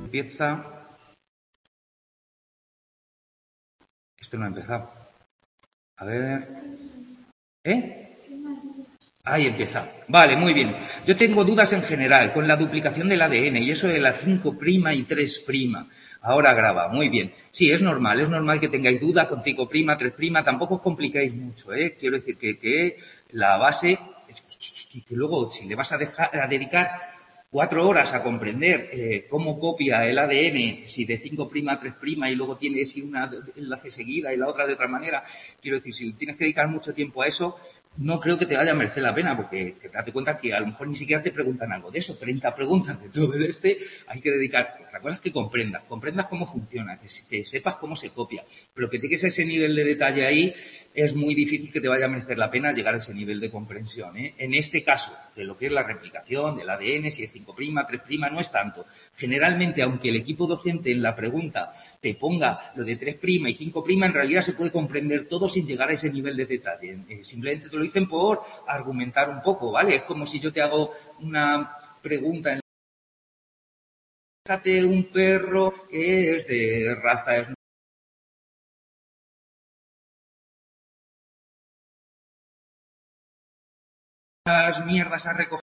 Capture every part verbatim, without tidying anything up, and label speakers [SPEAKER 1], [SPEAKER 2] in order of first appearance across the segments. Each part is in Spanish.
[SPEAKER 1] empieza... Esto no ha empezado. A ver... ¿Eh? Ahí empieza. Vale, muy bien. Yo tengo dudas en general con la duplicación del A D N y eso de la cinco' y tres'. Ahora graba, muy bien. Sí, es normal, es normal que tengáis dudas con cinco', tres'. Tampoco os compliquéis mucho, ¿eh? Quiero decir que, que la base es que, que luego, si le vas a, dejar, a dedicar cuatro horas a comprender eh, cómo copia el A D N, si de cinco', tres' y luego tienes una enlace seguida y la otra de otra manera, quiero decir, si tienes que dedicar mucho tiempo a eso, no creo que te vaya a merecer la pena, porque te date cuenta que a lo mejor ni siquiera te preguntan algo de eso. treinta preguntas de todo este hay que dedicar. Otra cosa es que comprendas, comprendas cómo funciona, que, que sepas cómo se copia, pero que tengas ese nivel de detalle ahí, es muy difícil que te vaya a merecer la pena llegar a ese nivel de comprensión, ¿eh? En este caso, de lo que es la replicación del A D N, si es cinco', tres', no es tanto. Generalmente, aunque el equipo docente en la pregunta te ponga lo de tres' y cinco', en realidad se puede comprender todo sin llegar a ese nivel de detalle. Eh, simplemente te lo dicen por argumentar un poco, ¿vale? Es como si yo te hago una pregunta en fíjate un perro que es de raza las mierdas a recoger.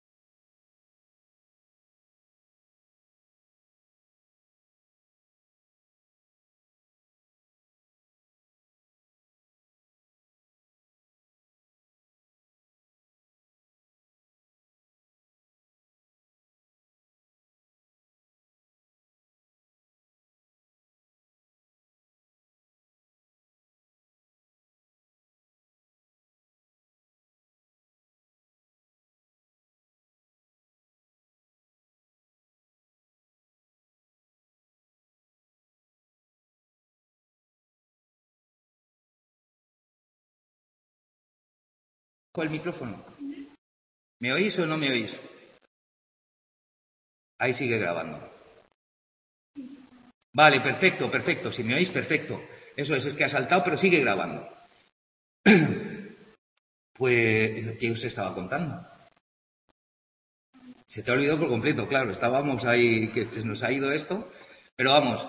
[SPEAKER 1] ¿El micrófono? ¿Me oís o no me oís? Ahí sigue grabando. Vale, perfecto, perfecto. Si me oís, perfecto. Eso es, es que ha saltado, pero sigue grabando. Pues, ¿qué os estaba contando? Se te ha olvidado por completo, claro. Estábamos ahí, que se nos ha ido esto. Pero vamos.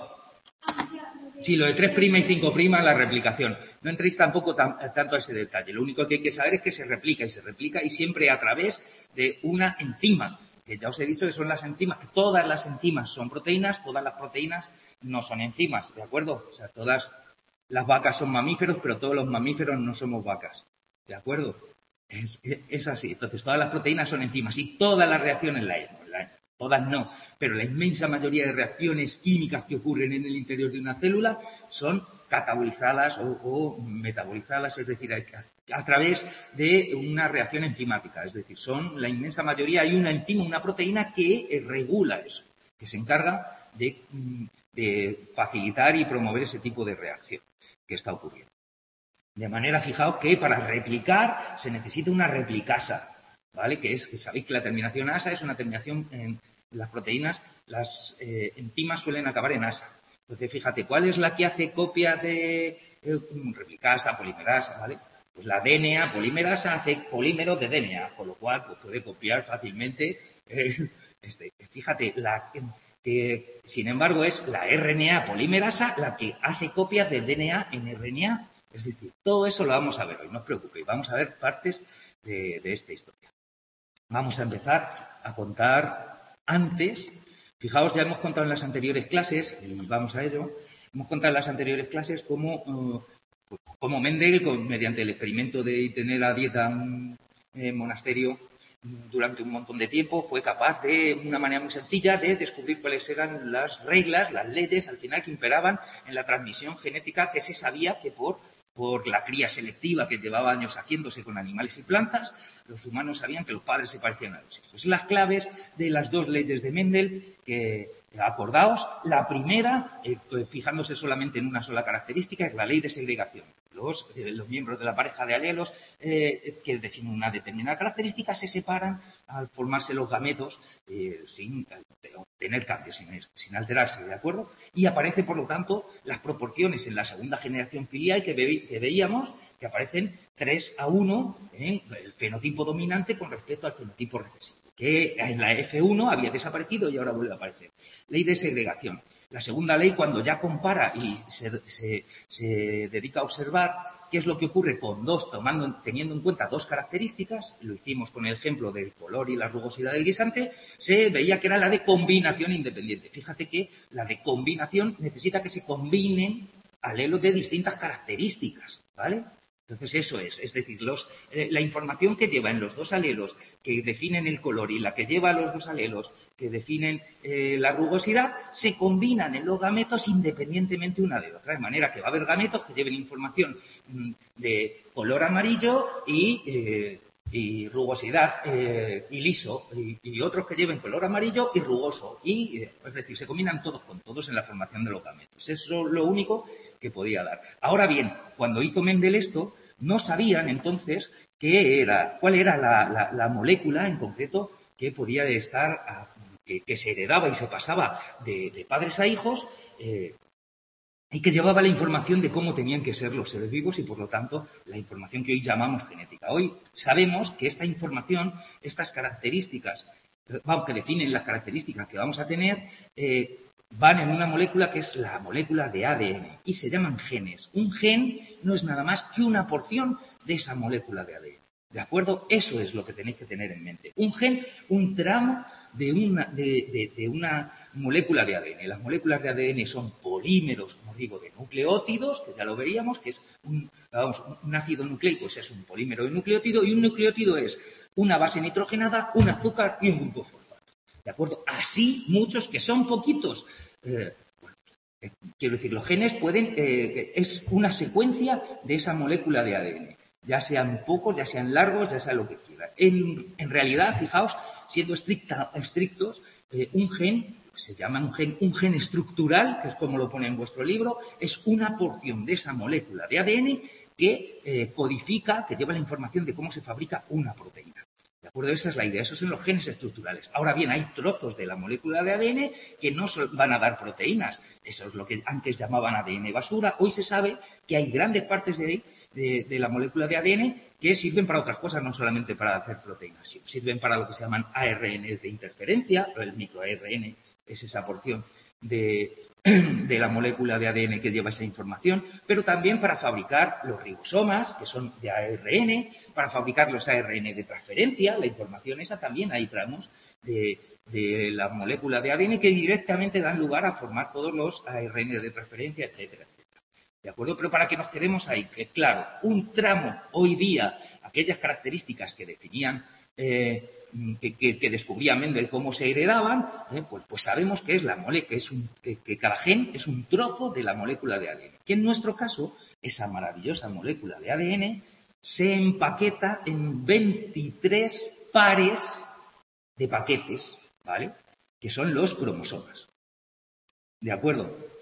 [SPEAKER 1] Sí, lo de tres' y cinco', la replicación. No entréis tampoco tan, tanto a ese detalle. Lo único que hay que saber es que se replica y se replica y siempre a través de una enzima. Que ya os he dicho que son las enzimas, que todas las enzimas son proteínas, todas las proteínas no son enzimas, ¿de acuerdo? O sea, todas las vacas son mamíferos, pero todos los mamíferos no somos vacas, ¿de acuerdo? Es, es así. Entonces, todas las proteínas son enzimas y todas las reacciones la, la todas no, pero la inmensa mayoría de reacciones químicas que ocurren en el interior de una célula son catabolizadas o, o metabolizadas, es decir, a, a través de una reacción enzimática. Es decir, son la inmensa mayoría, hay una enzima, una proteína que eh, regula eso, que se encarga de, de facilitar y promover ese tipo de reacción que está ocurriendo. De manera, fijaos que para replicar se necesita una replicasa, ¿vale? Que es, que sabéis que la terminación asa es una terminación en las proteínas, las eh, enzimas suelen acabar en asa. Entonces, fíjate, ¿cuál es la que hace copia de eh, replicasa, polimerasa, ¿vale? Pues la D N A polimerasa hace polímero de D N A, con lo cual pues, puede copiar fácilmente. Eh, este, fíjate, la, que sin embargo es la R N A polimerasa la que hace copia de D N A en R N A. Es decir, todo eso lo vamos a ver hoy, no os preocupéis, vamos a ver partes de, de esta historia. Vamos a empezar a contar antes. Fijaos, ya hemos contado en las anteriores clases, y vamos a ello, hemos contado en las anteriores clases cómo, uh, cómo Mendel, con, mediante el experimento de tener a dieta un eh, monasterio durante un montón de tiempo, fue capaz de una manera muy sencilla de descubrir cuáles eran las reglas, las leyes, al final, que imperaban en la transmisión genética, que se sabía que por por la cría selectiva que llevaba años haciéndose con animales y plantas, los humanos sabían que los padres se parecían a los hijos. Las claves de las dos leyes de Mendel, que acordaos, la primera, eh, fijándose solamente en una sola característica, es la ley de segregación. los, eh, los miembros de la pareja de alelos eh, que definen una determinada característica se separan al formarse los gametos eh, sin tener cambios, sin, sin alterarse, ¿de acuerdo? Y aparece, por lo tanto, las proporciones en la segunda generación filial que, ve, que veíamos, que aparecen tres a uno en el fenotipo dominante con respecto al fenotipo recesivo, que en la F uno había desaparecido y ahora vuelve a aparecer. Ley de segregación. La segunda ley, cuando ya compara y se, se, se dedica a observar qué es lo que ocurre con dos, tomando, teniendo en cuenta dos características, lo hicimos con el ejemplo del color y la rugosidad del guisante, se veía que era la de combinación independiente. Fíjate que la de combinación necesita que se combinen alelos de distintas características, ¿vale? Entonces, eso es. Es decir, los, eh, la información que lleva en los dos alelos que definen el color y la que lleva a los dos alelos que definen eh, la rugosidad se combinan en los gametos independientemente una de otra. De manera que va a haber gametos que lleven información mm, de color amarillo y, eh, y rugosidad eh, y liso y, y otros que lleven color amarillo y rugoso. Y, eh, es decir, se combinan todos con todos en la formación de los gametos. Eso es lo único que podía dar. Ahora bien, cuando hizo Mendel esto, no sabían entonces qué era, cuál era la, la, la molécula en concreto que podía estar, a, que, que se heredaba y se pasaba de, de padres a hijos eh, y que llevaba la información de cómo tenían que ser los seres vivos y, por lo tanto, la información que hoy llamamos genética. Hoy sabemos que esta información, estas características, vamos, que definen las características que vamos a tener, eh, van en una molécula que es la molécula de A D N y se llaman genes. Un gen no es nada más que una porción de esa molécula de A D N. ¿De acuerdo? Eso es lo que tenéis que tener en mente. Un gen, un tramo de una, de, de, de una molécula de A D N. Las moléculas de A D N son polímeros, como digo, de nucleótidos, que ya lo veríamos, que es un, vamos, un ácido nucleico, ese es un polímero de nucleótido, y un nucleótido es una base nitrogenada, un azúcar y un grupo fosfato. ¿De acuerdo? Así muchos, que son poquitos. Eh, bueno, eh, quiero decir, los genes pueden, eh, es una secuencia de esa molécula de A D N. Ya sean pocos, ya sean largos, ya sea lo que quieran. En, en realidad, fijaos, siendo estricta, estrictos, eh, un gen, se llama un gen, un gen estructural, que es como lo pone en vuestro libro, es una porción de esa molécula de A D N que eh, codifica, que lleva la información de cómo se fabrica una proteína. ¿De acuerdo? Esa es la idea. Esos son los genes estructurales. Ahora bien, hay trozos de la molécula de A D N que no van a dar proteínas. Eso es lo que antes llamaban A D N basura. Hoy se sabe que hay grandes partes de, de, de la molécula de A D N que sirven para otras cosas, no solamente para hacer proteínas. Sirven para lo que se llaman A R N de interferencia, el microA R N es esa porción de, de la molécula de A D N que lleva esa información, pero también para fabricar los ribosomas, que son de A R N, para fabricar los A R N de transferencia, la información esa también hay tramos de, de la molécula de A D N que directamente dan lugar a formar todos los A R N de transferencia, etcétera, etcétera. ¿De acuerdo? Pero para que nos quedemos ahí, que claro, un tramo hoy día, aquellas características que definían eh, Que, que, que descubría Mendel cómo se heredaban, eh, pues, pues sabemos que es la mole, que, es un, que, que cada gen es un trozo de la molécula de A D N. Que en nuestro caso, esa maravillosa molécula de A D N se empaqueta en veintitrés pares de paquetes, ¿vale? Que son los cromosomas. ¿De acuerdo?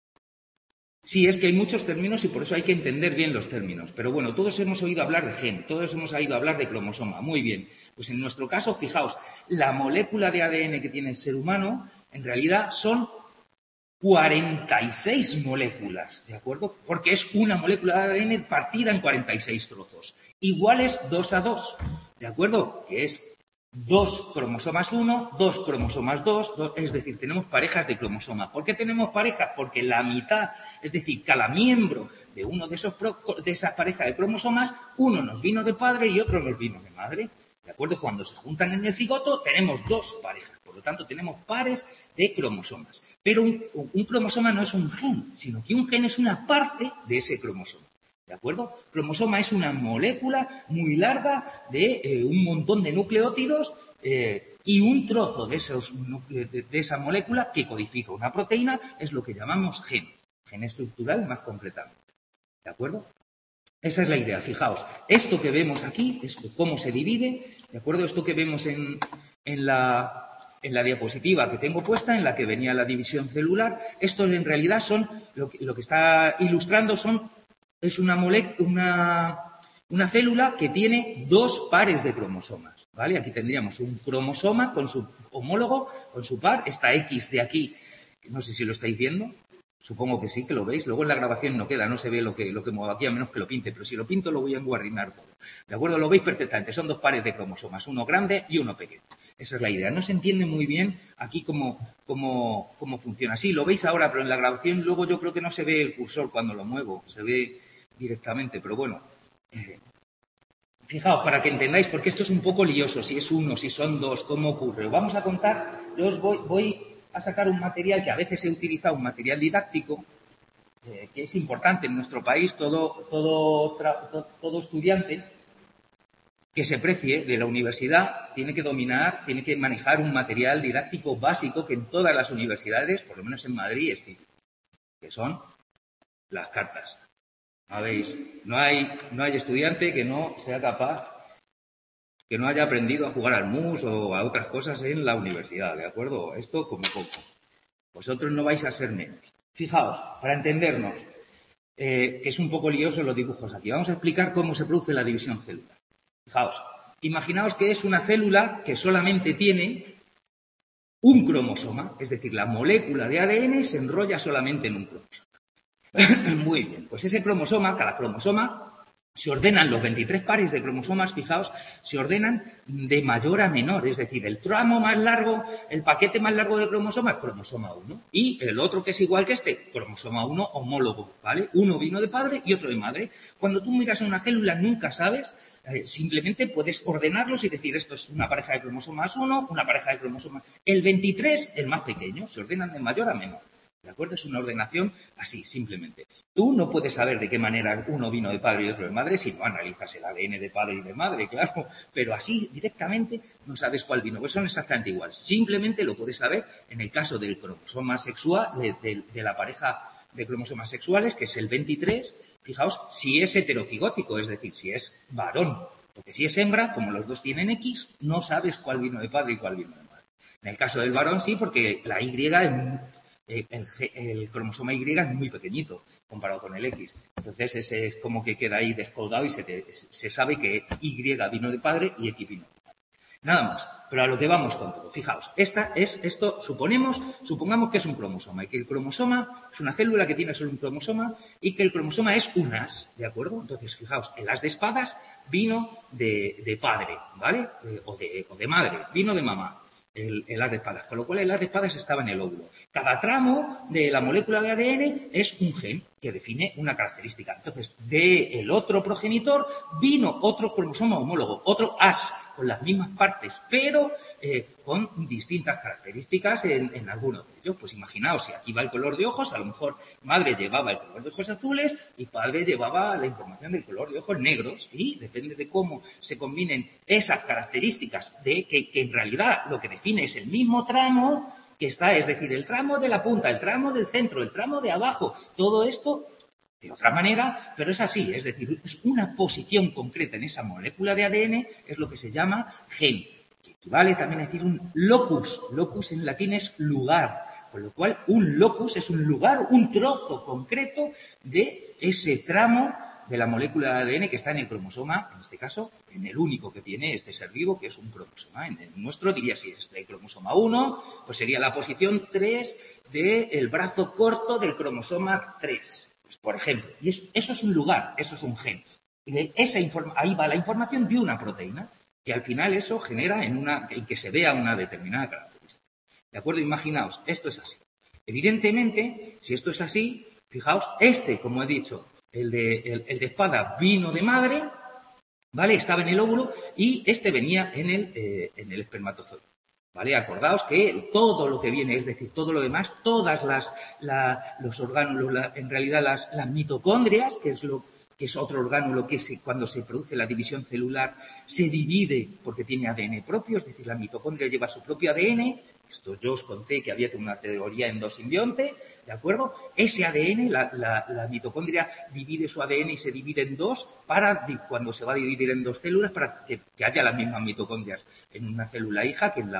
[SPEAKER 1] Sí, es que hay muchos términos y por eso hay que entender bien los términos. Pero bueno, todos hemos oído hablar de gen, todos hemos oído hablar de cromosoma. Muy bien. Pues en nuestro caso, fijaos, la molécula de A D N que tiene el ser humano, en realidad son cuarenta y seis moléculas, ¿de acuerdo? Porque es una molécula de A D N partida en cuarenta y seis trozos, iguales dos a dos, ¿de acuerdo? Que es dos cromosomas uno, dos cromosomas dos, dos, es decir, tenemos parejas de cromosomas. ¿Por qué tenemos parejas? Porque la mitad, es decir, cada miembro de uno de esos de esas parejas de cromosomas, uno nos vino de padre y otro nos vino de madre. ¿De acuerdo? Cuando se juntan en el cigoto tenemos dos parejas, por lo tanto tenemos pares de cromosomas. Pero un, un cromosoma no es un gen, sino que un gen es una parte de ese cromosoma. ¿De acuerdo? Cromosoma es una molécula muy larga de eh, un montón de nucleótidos eh, y un trozo de, esos, de, de esa molécula que codifica una proteína es lo que llamamos gen, gen estructural más concretamente. ¿De acuerdo? Esa es la idea, fijaos. Esto que vemos aquí es cómo se divide, ¿de acuerdo? Esto que vemos en, en la... En la diapositiva que tengo puesta, en la que venía la división celular, estos en realidad son, lo que, lo que está ilustrando son es una, mole una, una célula que tiene dos pares de cromosomas, ¿vale? Aquí tendríamos un cromosoma con su homólogo, con su par, esta X de aquí, no sé si lo estáis viendo, supongo que sí, que lo veis. Luego en la grabación no queda, no se ve lo que, lo que muevo aquí, a menos que lo pinte, pero si lo pinto lo voy a enguarrinar todo. ¿De acuerdo? Lo veis perfectamente, son dos pares de cromosomas, uno grande y uno pequeño. Esa es la idea. No se entiende muy bien aquí cómo, cómo, cómo funciona. Sí, lo veis ahora, pero en la grabación luego yo creo que no se ve el cursor cuando lo muevo, se ve directamente, pero bueno. Eh, fijaos, para que entendáis, porque esto es un poco lioso, si es uno, si son dos, cómo ocurre. Vamos a contar, yo os voy, voy a sacar un material que a veces he utilizado, un material didáctico, eh, que es importante en nuestro país. Todo, todo, todo, todo estudiante que se precie de la universidad tiene que dominar, tiene que manejar un material didáctico básico que en todas las universidades, por lo menos en Madrid, existe, que son las cartas. ¿Sabéis? No hay, no hay estudiante que no sea capaz, que no haya aprendido a jugar al mus o a otras cosas en la universidad, ¿de acuerdo? Esto como poco. Vosotros no vais a ser menos. Fijaos, para entendernos, eh, que es un poco lioso los dibujos aquí, vamos a explicar cómo se produce la división celular. Fijaos, imaginaos que es una célula que solamente tiene un cromosoma, es decir, la molécula de A D N se enrolla solamente en un cromosoma. Muy bien, pues ese cromosoma, cada cromosoma, se ordenan los veintitrés pares de cromosomas, fijaos, se ordenan de mayor a menor, es decir, el tramo más largo, el paquete más largo de cromosomas, cromosoma uno, y el otro que es igual que este, cromosoma uno homólogo, ¿vale? Uno vino de padre y otro de madre. Cuando tú miras una célula nunca sabes, eh, simplemente puedes ordenarlos y decir esto es una pareja de cromosomas uno, una pareja de cromosomas. El veintitrés, el más pequeño, se ordenan de mayor a menor. ¿De acuerdo? Es una ordenación así, simplemente. Tú no puedes saber de qué manera uno vino de padre y otro de madre si no analizas el A D N de padre y de madre, claro. Pero así, directamente, no sabes cuál vino. Pues son exactamente igual. Simplemente lo puedes saber en el caso del cromosoma sexual, de, de, de la pareja de cromosomas sexuales, que es el veintitrés. Fijaos, si es heterocigótico, es decir, si es varón. Porque si es hembra, como los dos tienen X, no sabes cuál vino de padre y cuál vino de madre. En el caso del varón sí, porque la Y es... El, el cromosoma Y es muy pequeñito comparado con el X. Entonces ese es como que queda ahí descolgado y se, te, se sabe que Y vino de padre y X vino de padre. Nada más. Pero a lo que vamos con todo. Fijaos, esta es, esto suponemos, supongamos que es un cromosoma y que el cromosoma es una célula que tiene solo un cromosoma y que el cromosoma es un as, ¿de acuerdo? Entonces, fijaos, el as de espadas vino de, de padre, ¿vale? Eh, o, de, o de madre, vino de mamá. El, el as de espadas, con lo cual el as de espadas estaba en el óvulo. Cada tramo de la molécula de A D N es un gen que define una característica. Entonces, del otro progenitor vino otro cromosoma homólogo, otro as, con las mismas partes, pero eh, con distintas características en, en algunos de ellos. Pues imaginaos, si aquí va el color de ojos, a lo mejor madre llevaba el color de ojos azules y padre llevaba la información del color de ojos negros, y depende de cómo se combinen esas características, de que, que en realidad lo que define es el mismo tramo que está, es decir, el tramo de la punta, el tramo del centro, el tramo de abajo, todo esto de otra manera, pero es así, es decir, es una posición concreta en esa molécula de A D N, es lo que se llama gen, que equivale también a decir un locus. Locus en latín es lugar, con lo cual un locus es un lugar, un trozo concreto de ese tramo de la molécula de A D N que está en el cromosoma, en este caso, en el único que tiene este ser vivo, que es un cromosoma. En el nuestro diría, si es el cromosoma uno, pues sería la posición tres del brazo corto del cromosoma tres. Por ejemplo, y eso, eso es un lugar, eso es un gen. Y esa ahí va la información de una proteína, que al final eso genera en una, en que se vea una determinada característica. ¿De acuerdo? Imaginaos, esto es así. Evidentemente, si esto es así, fijaos, este, como he dicho, el de, el, el de espada vino de madre, ¿vale? Estaba en el óvulo y este venía en el, eh, en el espermatozoide. ¿Vale? Acordaos que todo lo que viene, es decir, todo lo demás, todas las, la, los orgánulos, la, en realidad las, las mitocondrias, que es lo que es otro orgánulo que se, cuando se produce la división celular se divide porque tiene A D N propio, es decir, la mitocondria lleva su propio A D N. Esto yo os conté que había una teoría endosimbionte, ¿de acuerdo? Ese A D N, la, la, la mitocondria divide su A D N y se divide en dos para, cuando se va a dividir en dos células, para que, que haya las mismas mitocondrias en una célula hija que en la otra.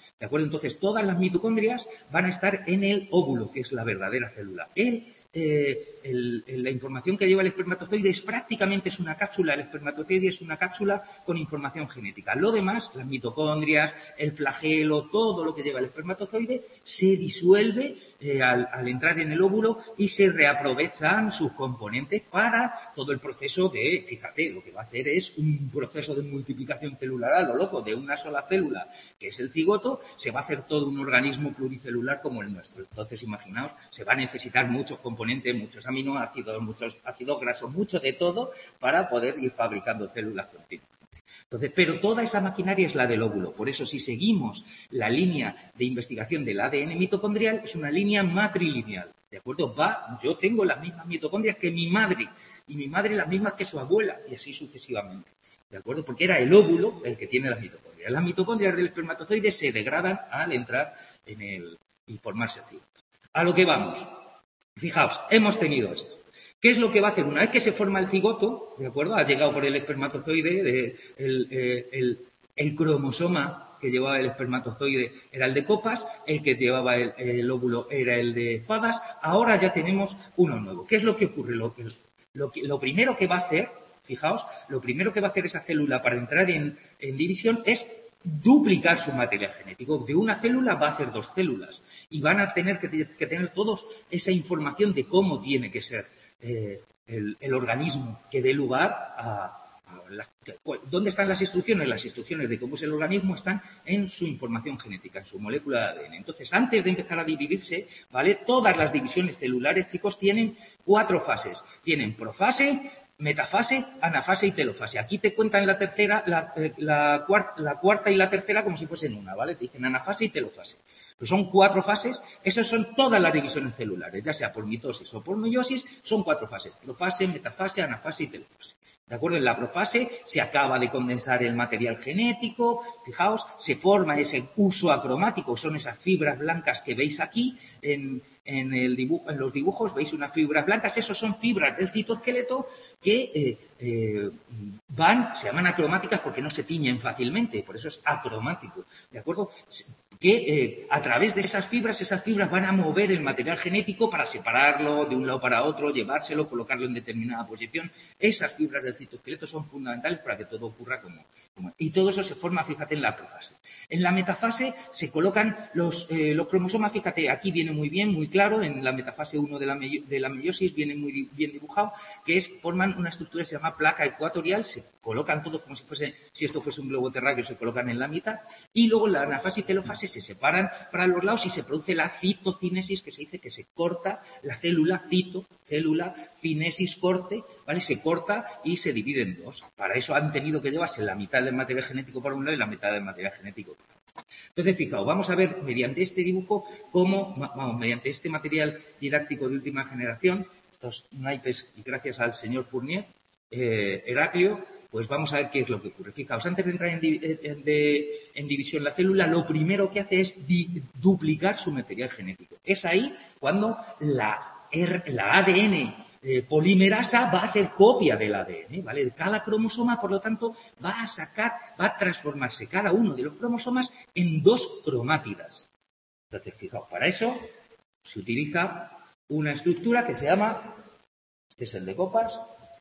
[SPEAKER 1] ¿De acuerdo? Entonces, todas las mitocondrias van a estar en el óvulo, que es la verdadera célula. El, eh, el, el, la información que lleva el espermatozoide es prácticamente es una cápsula. El espermatozoide es una cápsula con información genética. Lo demás, las mitocondrias, el flagelo, todo lo que lleva el espermatozoide, se disuelve eh, al, al entrar en el óvulo y se reaprovechan sus componentes para todo el proceso de, fíjate, lo que va a hacer es un proceso de multiplicación celular a lo loco, de una sola célula, que es el cigoto, se va a hacer todo un organismo pluricelular como el nuestro. Entonces, imaginaos, se va a necesitar muchos componentes, muchos aminoácidos, muchos ácidos grasos, mucho de todo para poder ir fabricando células continuamente. Entonces, pero toda esa maquinaria es la del óvulo. Por eso, si seguimos la línea de investigación del A D N mitocondrial, es una línea matrilineal. ¿De acuerdo? Va, yo tengo las mismas mitocondrias que mi madre, y mi madre las mismas que su abuela, y así sucesivamente. ¿De acuerdo? Porque era el óvulo el que tiene las mitocondrias. Las mitocondrias del espermatozoide se degradan al entrar en el y formarse el cigoto. A lo que vamos. Fijaos, hemos tenido esto. ¿Qué es lo que va a hacer? Una vez que se forma el cigoto, ¿de acuerdo? Ha llegado por el espermatozoide, de, el, el, el, el cromosoma que llevaba el espermatozoide era el de copas, el que llevaba el, el óvulo era el de espadas. Ahora ya tenemos uno nuevo. ¿Qué es lo que ocurre? Lo, lo, lo primero que va a hacer, fijaos, lo primero que va a hacer esa célula para entrar en, en división es duplicar su material genético. De una célula va a ser dos células y van a tener que, que tener todos esa información de cómo tiene que ser eh, el, el organismo que dé lugar a, a las, que, ¿dónde están las instrucciones? Las instrucciones de cómo es el organismo están en su información genética, en su molécula de A D N. Entonces, antes de empezar a dividirse, ¿vale? Todas las divisiones celulares, chicos, tienen cuatro fases. Tienen profase, metafase, anafase y telofase. Aquí te cuentan la tercera, la, la, cuarta, la cuarta y la tercera como si fuesen una, ¿vale? Te dicen anafase y telofase. Pues son cuatro fases, esas son todas las divisiones celulares, ya sea por mitosis o por meiosis, son cuatro fases. Profase, metafase, anafase y telofase. ¿De acuerdo? En la profase se acaba de condensar el material genético, fijaos, se forma ese uso acromático, son esas fibras blancas que veis aquí en, en, el dibujo, en los dibujos, veis unas fibras blancas, esos son fibras del citoesqueleto que eh, eh, van, se llaman acromáticas porque no se tiñen fácilmente, por eso es acromático, ¿de acuerdo? Que eh, a través de esas fibras, esas fibras van a mover el material genético para separarlo de un lado para otro, llevárselo, colocarlo en determinada posición. Esas fibras del citoesqueleto son fundamentales para que todo ocurra como, como... Y todo eso se forma, fíjate, en la profase. En la metafase se colocan los, eh, los cromosomas, fíjate, aquí viene muy bien, muy claro, en la metafase uno de la, de la meiosis viene muy bien dibujado, que es, forman una estructura que se llama placa ecuatorial, se colocan todos como si fuese, si esto fuese un globo terráqueo, se colocan en la mitad, y luego en la anafase y telofase se separan para los lados y se produce la citocinesis, que se dice que se corta la célula, cito, célula, cinesis, corte, ¿vale? Se corta y se divide en dos. Para eso han tenido que llevarse la mitad del material genético por un lado y la mitad del material genético por otro. Entonces, fijaos, vamos a ver mediante este dibujo cómo, vamos, mediante este material didáctico de última generación, estos naipes, y gracias al señor Fournier, eh, Heraclio, pues vamos a ver qué es lo que ocurre. Fijaos, antes de entrar en, en, de, en división la célula, lo primero que hace es di, duplicar su material genético. Es ahí cuando la, R, la A D N eh, polimerasa va a hacer copia del A D N, ¿vale? Cada cromosoma, por lo tanto, va a sacar, va a transformarse cada uno de los cromosomas en dos cromátidas. Entonces, fijaos, para eso se utiliza una estructura que se llama, este es el de copas,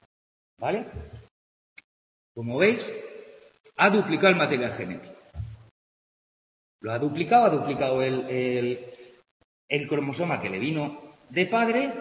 [SPEAKER 1] ¿vale? Como veis, ha duplicado el material genético. Lo ha duplicado, ha duplicado el, el, el cromosoma que le vino de padre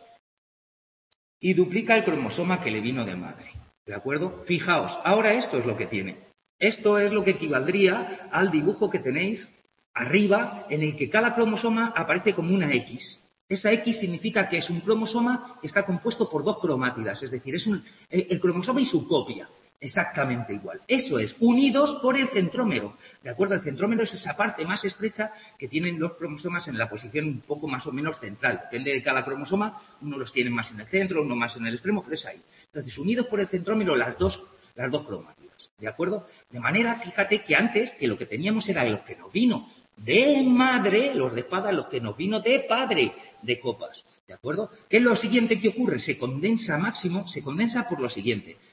[SPEAKER 1] y duplica el cromosoma que le vino de madre. ¿De acuerdo? Fijaos, ahora esto es lo que tiene. Esto es lo que equivaldría al dibujo que tenéis arriba, en el que cada cromosoma aparece como una X. Esa X significa que es un cromosoma que está compuesto por dos cromátidas, es decir, es un, el, el cromosoma y su copia. Exactamente igual. Eso es, unidos por el centrómero. ¿De acuerdo? El centrómero es esa parte más estrecha que tienen los cromosomas en la posición un poco más o menos central. Depende de cada cromosoma, uno los tiene más en el centro, uno más en el extremo, pero es ahí. Entonces, unidos por el centrómero las dos, las dos cromátidas. ¿De acuerdo? De manera, fíjate que antes, que lo que teníamos era los que nos vino de madre, los de espada, los que nos vino de padre, de copas. ¿De acuerdo? ¿Qué es lo siguiente que ocurre? Se condensa máximo, se condensa por lo siguiente.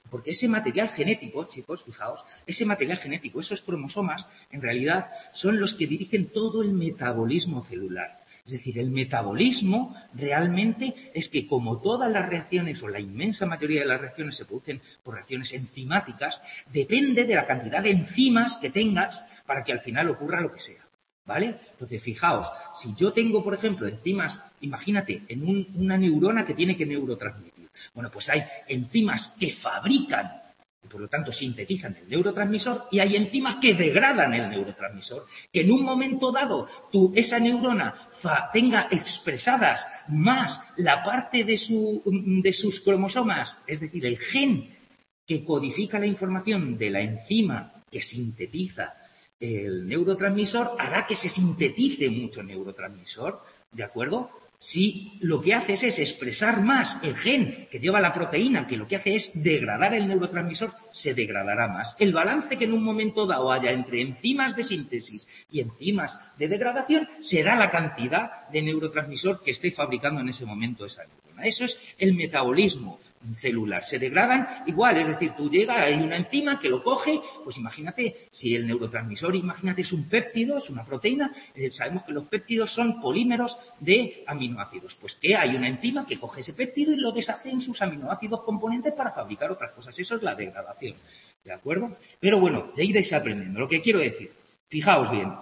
[SPEAKER 1] Porque ese material genético, chicos, fijaos, ese material genético, esos cromosomas, en realidad son los que dirigen todo el metabolismo celular. Es decir, el metabolismo realmente es que como todas las reacciones o la inmensa mayoría de las reacciones se producen por reacciones enzimáticas, depende de la cantidad de enzimas que tengas para que al final ocurra lo que sea. ¿Vale? Entonces, fijaos, si yo tengo, por ejemplo, enzimas, imagínate, en un, una neurona que tiene que neurotransmitir. Bueno, pues hay enzimas que fabrican y por lo tanto sintetizan el neurotransmisor y hay enzimas que degradan el neurotransmisor. Que en un momento dado tú, esa neurona fa, tenga expresadas más la parte de, su, de sus cromosomas, es decir, el gen que codifica la información de la enzima que sintetiza el neurotransmisor, hará que se sintetice mucho neurotransmisor, ¿de acuerdo? Si lo que haces es expresar más el gen que lleva la proteína, que lo que hace es degradar el neurotransmisor, se degradará más. El balance que en un momento dado haya entre enzimas de síntesis y enzimas de degradación será la cantidad de neurotransmisor que esté fabricando en ese momento esa neurona. Eso es el metabolismo celular. Se degradan igual, es decir, tú llegas, hay una enzima que lo coge, pues imagínate, si el neurotransmisor, imagínate, es un péptido, es una proteína, eh, sabemos que los péptidos son polímeros de aminoácidos. Pues que hay una enzima que coge ese péptido y lo deshace en sus aminoácidos componentes para fabricar otras cosas. Eso es la degradación, ¿de acuerdo? Pero bueno, ya iréis aprendiendo. Lo que quiero decir, fijaos bien,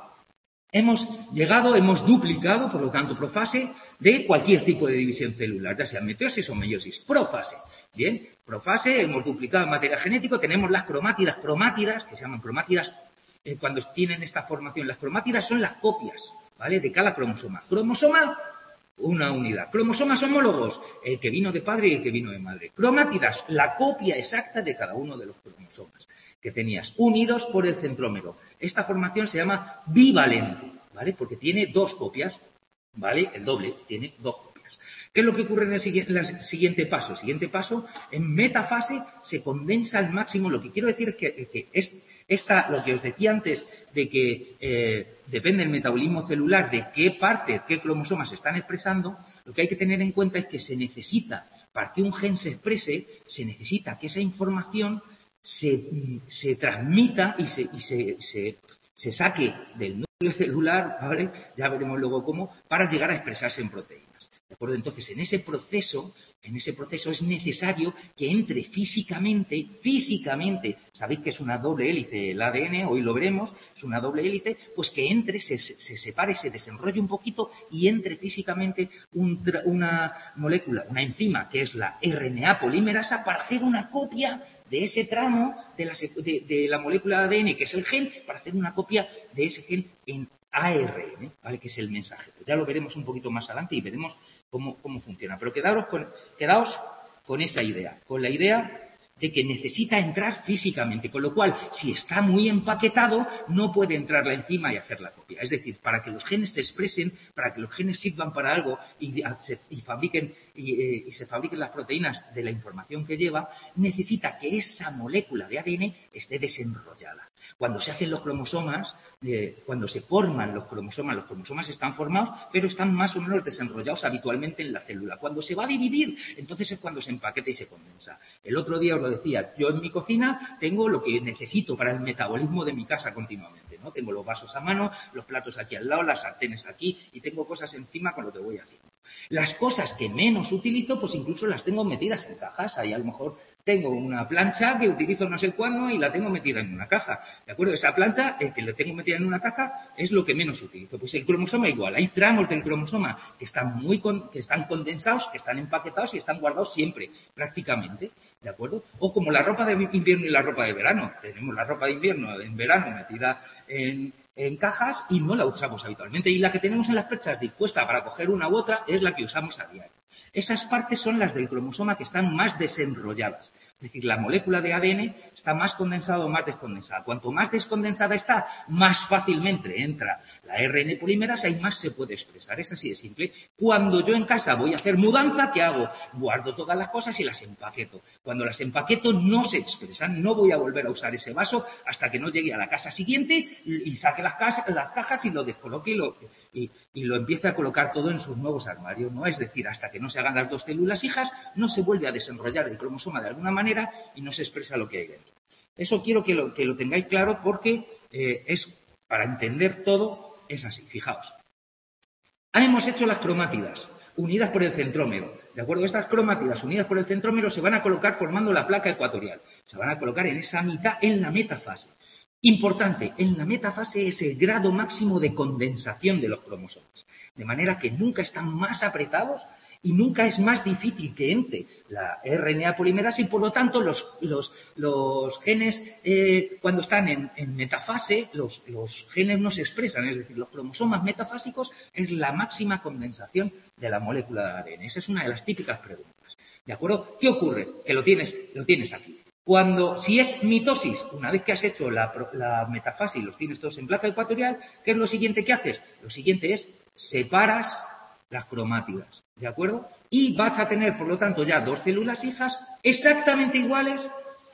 [SPEAKER 1] hemos llegado, hemos duplicado, por lo tanto, profase de cualquier tipo de división celular, ya sea meiosis o meiosis. Profase. Bien, profase, hemos duplicado el material genético, tenemos las cromátidas, cromátidas, que se llaman cromátidas, eh, cuando tienen esta formación. Las cromátidas son las copias, ¿vale?, de cada cromosoma. Cromosoma, una unidad. Cromosomas homólogos, el que vino de padre y el que vino de madre. Cromátidas, la copia exacta de cada uno de los cromosomas que tenías, unidos por el centrómero. Esta formación se llama bivalente, ¿vale?, porque tiene dos copias, ¿vale?, el doble, tiene dos copias. ¿Qué es lo que ocurre en el siguiente, en el siguiente paso? El siguiente paso, en metafase, se condensa al máximo. Lo que quiero decir es que, que es, esta, lo que os decía antes, de que eh, depende del metabolismo celular, de qué parte, qué cromosomas se están expresando, lo que hay que tener en cuenta es que se necesita, para que un gen se exprese, se necesita que esa información se, se transmita y se, y se, se, se saque del núcleo celular, ¿vale?, ya veremos luego cómo, para llegar a expresarse en proteínas. ¿De acuerdo? Entonces, en ese proceso, en ese proceso es necesario que entre físicamente, físicamente, sabéis que es una doble hélice el A D N, hoy lo veremos, es una doble hélice, pues que entre, se, se separe, se desenrolle un poquito y entre físicamente un, una molécula, una enzima, que es la R N A polimerasa, para hacer una copia de ese tramo de la, de, de la molécula de A D N, que es el gen, para hacer una copia de ese gen en A R N, ¿vale?, que es el mensajero. Ya lo veremos un poquito más adelante y veremos cómo, cómo funciona. Pero quedaos con, quedaos con esa idea, con la idea de que necesita entrar físicamente, con lo cual, si está muy empaquetado, no puede entrar la enzima y hacer la copia. Es decir, para que los genes se expresen, para que los genes sirvan para algo y, y, fabriquen, y, eh, y se fabriquen las proteínas de la información que lleva, necesita que esa molécula de A D N esté desenrollada. Cuando se hacen los cromosomas, eh, cuando se forman los cromosomas, los cromosomas están formados, pero están más o menos desenrollados habitualmente en la célula. Cuando se va a dividir, entonces es cuando se empaqueta y se condensa. El otro día os lo decía, yo en mi cocina tengo lo que necesito para el metabolismo de mi casa continuamente, ¿no? Tengo los vasos a mano, los platos aquí al lado, las sartenes aquí y tengo cosas encima con lo que voy haciendo. Las cosas que menos utilizo, pues incluso las tengo metidas en cajas. Ahí a lo mejor tengo una plancha que utilizo no sé cuándo y la tengo metida en una caja. ¿De acuerdo? Esa plancha, el que la tengo metida en una caja, es lo que menos utilizo. Pues el cromosoma igual. Hay tramos del cromosoma que están muy con, que están condensados, que están empaquetados y están guardados siempre, prácticamente. ¿De acuerdo? O como la ropa de invierno y la ropa de verano. Tenemos la ropa de invierno en verano metida en, en cajas y no la usamos habitualmente. Y la que tenemos en las perchas dispuesta para coger una u otra es la que usamos a diario. Esas partes son las del cromosoma que están más desenrolladas. Es decir, la molécula de A D N está más condensada o más descondensada. Cuanto más descondensada está, más fácilmente entra la R N A polimerasa y más se puede expresar. Es así de simple. Cuando yo en casa voy a hacer mudanza, ¿qué hago? Guardo todas las cosas y las empaqueto. Cuando las empaqueto no se expresan. No voy a volver a usar ese vaso hasta que no llegue a la casa siguiente y saque las, casas, las cajas y lo descoloque y lo, y, y lo empiece a colocar todo en sus nuevos armarios, ¿no? Es decir, hasta que no se hagan las dos células hijas, no se vuelve a desenrollar el cromosoma de alguna manera manera y no se expresa lo que hay dentro. Eso quiero que lo, que lo tengáis claro porque eh, es para entender todo, es así. Fijaos. Hemos hecho las cromátidas unidas por el centrómero. ¿De acuerdo? Estas cromátidas unidas por el centrómero se van a colocar formando la placa ecuatorial. Se van a colocar en esa mitad, en la metafase. Importante, en la metafase es el grado máximo de condensación de los cromosomas. De manera que nunca están más apretados y nunca es más difícil que entre la R N A polimerasa y, por lo tanto, los, los, los genes, eh, cuando están en, en metafase, los, los genes no se expresan. Es decir, los cromosomas metafásicos es la máxima condensación de la molécula de A D N. Esa es una de las típicas preguntas. ¿De acuerdo? ¿Qué ocurre? Que lo tienes, lo tienes aquí. Cuando, si es mitosis, una vez que has hecho la, la metafase y los tienes todos en placa ecuatorial, ¿qué es lo siguiente que haces? Lo siguiente es separas las cromátidas, ¿de acuerdo? Y vas a tener, por lo tanto, ya dos células hijas exactamente iguales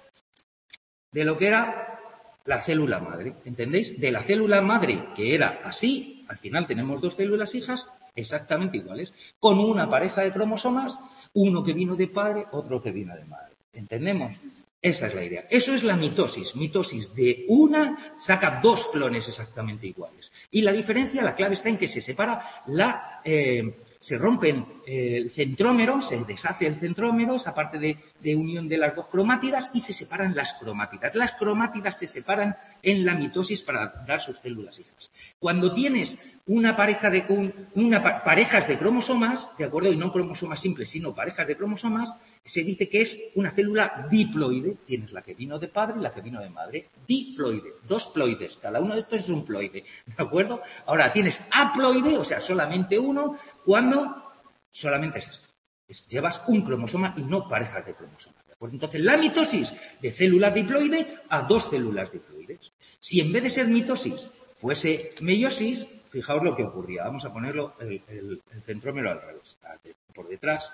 [SPEAKER 1] de lo que era la célula madre, ¿entendéis? De la célula madre, que era así, al final tenemos dos células hijas exactamente iguales, con una pareja de cromosomas, uno que vino de padre, otro que vino de madre. ¿Entendemos? Esa es la idea. Eso es la mitosis. Mitosis de una saca dos clones exactamente iguales. Y la diferencia, la clave está en que se separa la... Eh, se rompen eh, el centrómero, se deshace el centrómero, esa parte de, de unión de las dos cromátidas, y se separan las cromátidas. Las cromátidas se separan en la mitosis para dar sus células hijas. Cuando tienes una pareja de un, una pa parejas de cromosomas, ¿de acuerdo? Y no cromosomas simples, sino parejas de cromosomas, se dice que es una célula diploide. Tienes la que vino de padre y la que vino de madre. Diploide, dos ploides. Cada uno de estos es un ploide, ¿de acuerdo? Ahora tienes haploide, o sea, solamente uno, cuando solamente es esto. Es, llevas un cromosoma y no parejas de cromosomas, ¿de acuerdo? Entonces, la mitosis de célula diploide a dos células diploides. Si en vez de ser mitosis fuese meiosis, fijaos lo que ocurría. Vamos a ponerlo el, el, el centrómero al revés, por detrás,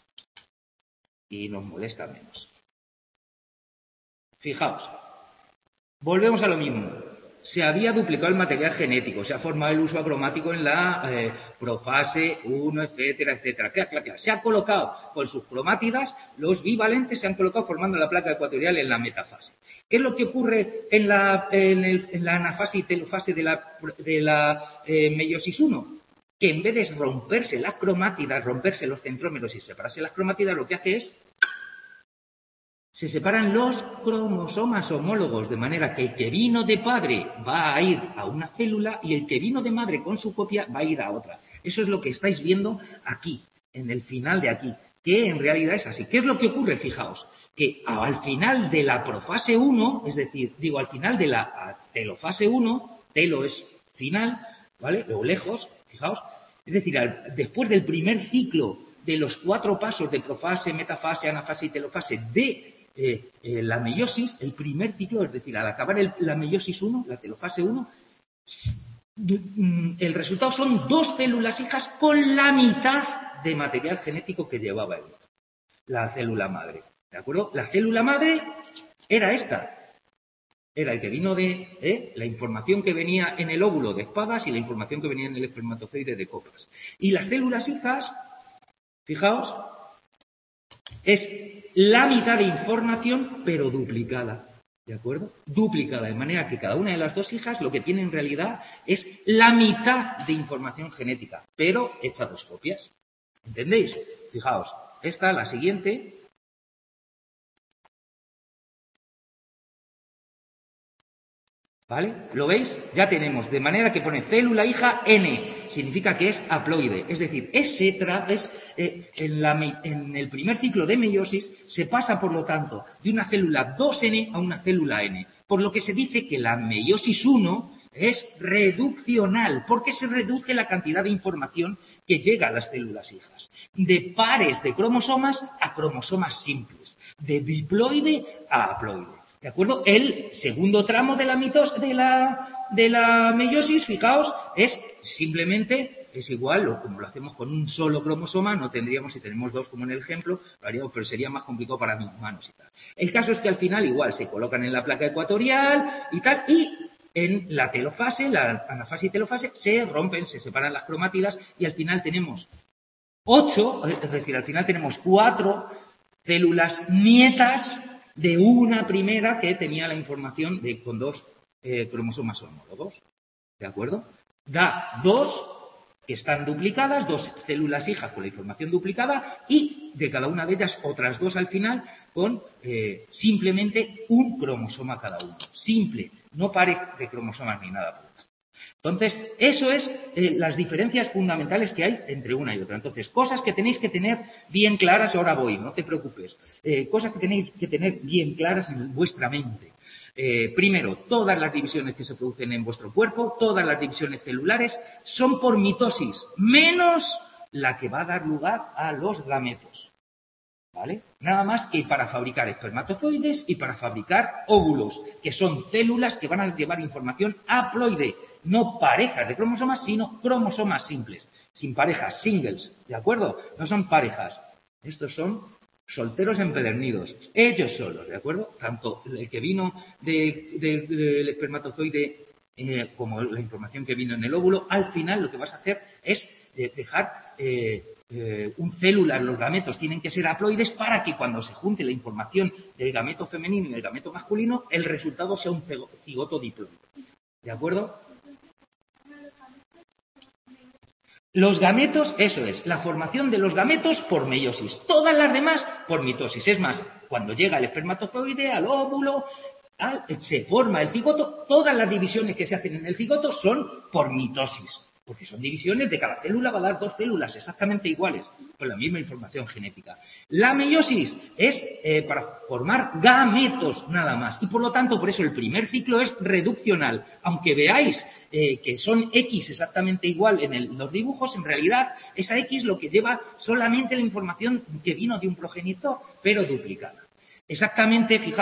[SPEAKER 1] y nos molesta menos. Fijaos, volvemos a lo mismo. Se había duplicado el material genético, se ha formado el uso acromático en la eh, profase uno, etcétera, etcétera. Claro, claro, claro. Se ha colocado con sus cromátidas, los bivalentes se han colocado formando la placa ecuatorial en la metafase. ¿Qué es lo que ocurre en la, en el, en la anafase y telofase de la, de la eh, meiosis uno? Que en vez de romperse las cromátidas, romperse los centrómeros y separarse las cromátidas, lo que hace es se separan los cromosomas homólogos, de manera que el que vino de padre va a ir a una célula y el que vino de madre con su copia va a ir a otra. Eso es lo que estáis viendo aquí, en el final de aquí, que en realidad es así. ¿Qué es lo que ocurre? Fijaos, que al final de la profase uno, es decir, digo, al final de la telofase uno, telo es final, ¿vale? O lejos, fijaos, es decir, al, después del primer ciclo de los cuatro pasos de profase, metafase, anafase y telofase de Eh, eh, la meiosis, el primer ciclo, es decir, al acabar el, la meiosis uno, la telofase uno, el resultado son dos células hijas con la mitad de material genético que llevaba el otro, la célula madre. ¿De acuerdo? La célula madre era esta. Era el que vino de ¿eh? la información que venía en el óvulo de espadas y la información que venía en el espermatozoide de copas. Y las células hijas, fijaos, es la mitad de información, pero duplicada, ¿de acuerdo? Duplicada, de manera que cada una de las dos hijas lo que tiene en realidad es la mitad de información genética, pero hecha dos copias. ¿Entendéis? Fijaos, esta, la siguiente. ¿Vale? ¿Lo veis? Ya tenemos, de manera que pone célula hija N, significa que es haploide. Es decir, ese tra es, eh, en, la, en el primer ciclo de meiosis se pasa, por lo tanto, de una célula dos ene a una célula N. Por lo que se dice que la meiosis uno es reduccional, porque se reduce la cantidad de información que llega a las células hijas. De pares de cromosomas a cromosomas simples. De diploide a haploide. ¿De acuerdo? El segundo tramo de la mitos, de la, de la meiosis, fijaos, es simplemente, es igual, o como lo hacemos con un solo cromosoma, no tendríamos, si tenemos dos como en el ejemplo, lo haríamos, pero sería más complicado para mis manos y tal. El caso es que al final igual se colocan en la placa ecuatorial y tal, y en la telofase, la anafase y telofase, se rompen, se separan las cromátidas y al final tenemos ocho, es decir, al final tenemos cuatro células nietas de una primera que tenía la información de, con dos eh, cromosomas homólogos. ¿De acuerdo? Da dos que están duplicadas, dos células hijas con la información duplicada y de cada una de ellas otras dos al final con eh, simplemente un cromosoma cada uno. Simple, no pares de cromosomas ni nada por el estilo. Entonces, eso es eh, las diferencias fundamentales que hay entre una y otra. Entonces, cosas que tenéis que tener bien claras, ahora voy, no te preocupes. Eh, cosas que tenéis que tener bien claras en vuestra mente. Eh, primero, todas las divisiones que se producen en vuestro cuerpo, todas las divisiones celulares, son por mitosis, menos la que va a dar lugar a los gametos. ¿Vale? Nada más que para fabricar espermatozoides y para fabricar óvulos, que son células que van a llevar información haploide, no parejas de cromosomas, sino cromosomas simples, sin parejas, singles, ¿de acuerdo? No son parejas, estos son solteros empedernidos, ellos solos, ¿de acuerdo? Tanto el que vino del de, de, de espermatozoide eh, como la información que vino en el óvulo, al final lo que vas a hacer es eh, dejar... Eh, Eh, un célula, los gametos tienen que ser haploides para que cuando se junte la información del gameto femenino y del gameto masculino, el resultado sea un cigoto diploide. ¿De acuerdo? Los gametos, eso es, la formación de los gametos por meiosis. Todas las demás por mitosis. Es más, cuando llega el espermatozoide al óvulo, al, se forma el cigoto, todas las divisiones que se hacen en el cigoto son por mitosis. Porque son divisiones de cada célula, va a dar dos células exactamente iguales, con la misma información genética. La meiosis es eh, para formar gametos nada más. Y por lo tanto, por eso el primer ciclo es reduccional. Aunque veáis eh, que son X exactamente igual en el, los dibujos, en realidad esa X lo que lleva solamente la información que vino de un progenitor, pero duplicada. Exactamente, fijaos.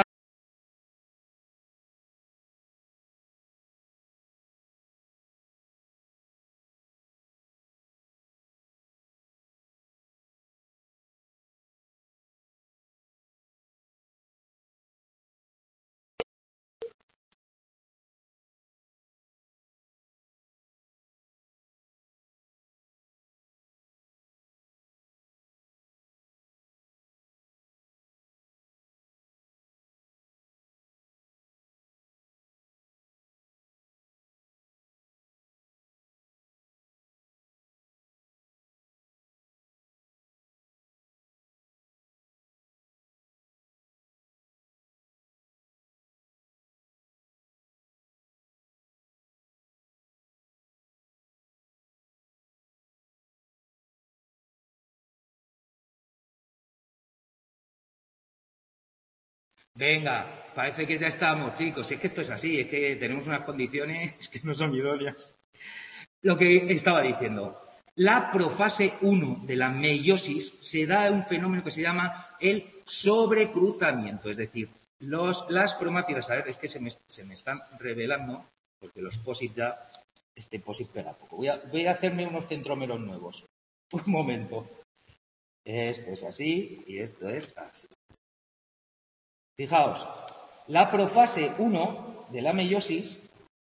[SPEAKER 1] Venga, parece que ya estamos, chicos. Es que esto es así, es que tenemos unas condiciones que no son idóneas. Lo que estaba diciendo, la profase uno de la meiosis se da un fenómeno que se llama el sobrecruzamiento, es decir, los, las cromátidas, a ver, es que se me, se me están revelando, porque los posits ya, este posit pega poco. Voy a, voy a hacerme unos centrómeros nuevos. Un momento. Esto es así y esto es así. Fijaos, la profase uno de la meiosis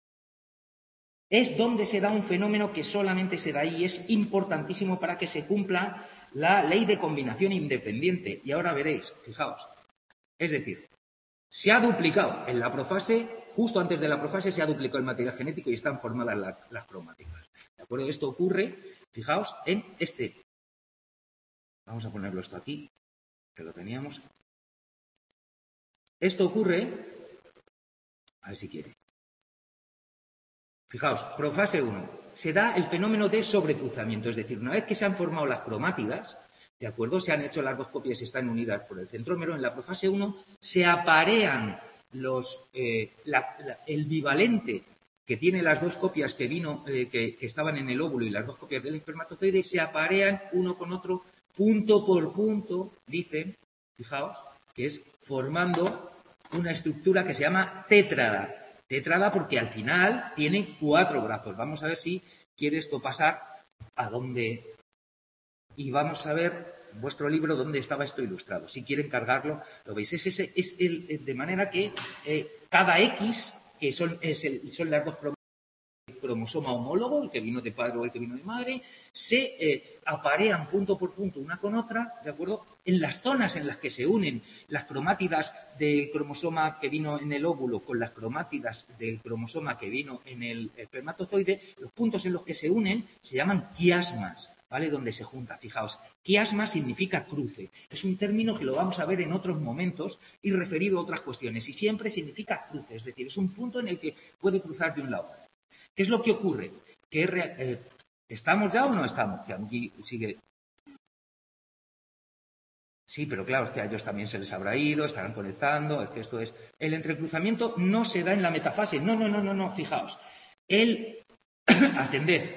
[SPEAKER 1] es donde se da un fenómeno que solamente se da ahí y es importantísimo para que se cumpla la ley de combinación independiente. Y ahora veréis, fijaos, es decir, se ha duplicado en la profase, justo antes de la profase se ha duplicado el material genético y están formadas la, las cromáticas. ¿De acuerdo? Esto ocurre, fijaos, en este. Vamos a ponerlo esto aquí, que lo teníamos. Esto ocurre, a ver si quiere. Fijaos, profase uno. Se da el fenómeno de sobrecruzamiento, es decir, una vez que se han formado las cromátidas, ¿de acuerdo? Se han hecho las dos copias y están unidas por el centrómero. En la profase uno se aparean los, eh, la, la, el bivalente que tiene las dos copias que vino, eh, que, que estaban en el óvulo y las dos copias del espermatozoide, se aparean uno con otro, punto por punto, dicen, fijaos, que es formando una estructura que se llama tétrada. Tétrada porque al final tiene cuatro brazos. Vamos a ver si quiere esto pasar a dónde. Y vamos a ver en vuestro libro dónde estaba esto ilustrado. Si quieren cargarlo, lo veis. Es, ese, es el, de manera que eh, cada X, que son, es el, son las dos cromáticas cromosoma homólogo, el que vino de padre o el que vino de madre, se eh, aparean punto por punto una con otra, ¿de acuerdo? En las zonas en las que se unen las cromátidas del cromosoma que vino en el óvulo con las cromátidas del cromosoma que vino en el espermatozoide, los puntos en los que se unen se llaman quiasmas, ¿vale? Donde se junta, fijaos. Quiasma significa cruce. Es un término que lo vamos a ver en otros momentos y referido a otras cuestiones. Y siempre significa cruce, es decir, es un punto en el que puede cruzar de un lado a otro. ¿Qué es lo que ocurre? Que eh, ¿Estamos ya o no estamos? Que aquí sigue. Sí, pero claro, es que a ellos también se les habrá ido, estarán conectando, es que esto es... El entrecruzamiento no se da en la metafase. No, no, no, no, no, fijaos. El... Atended.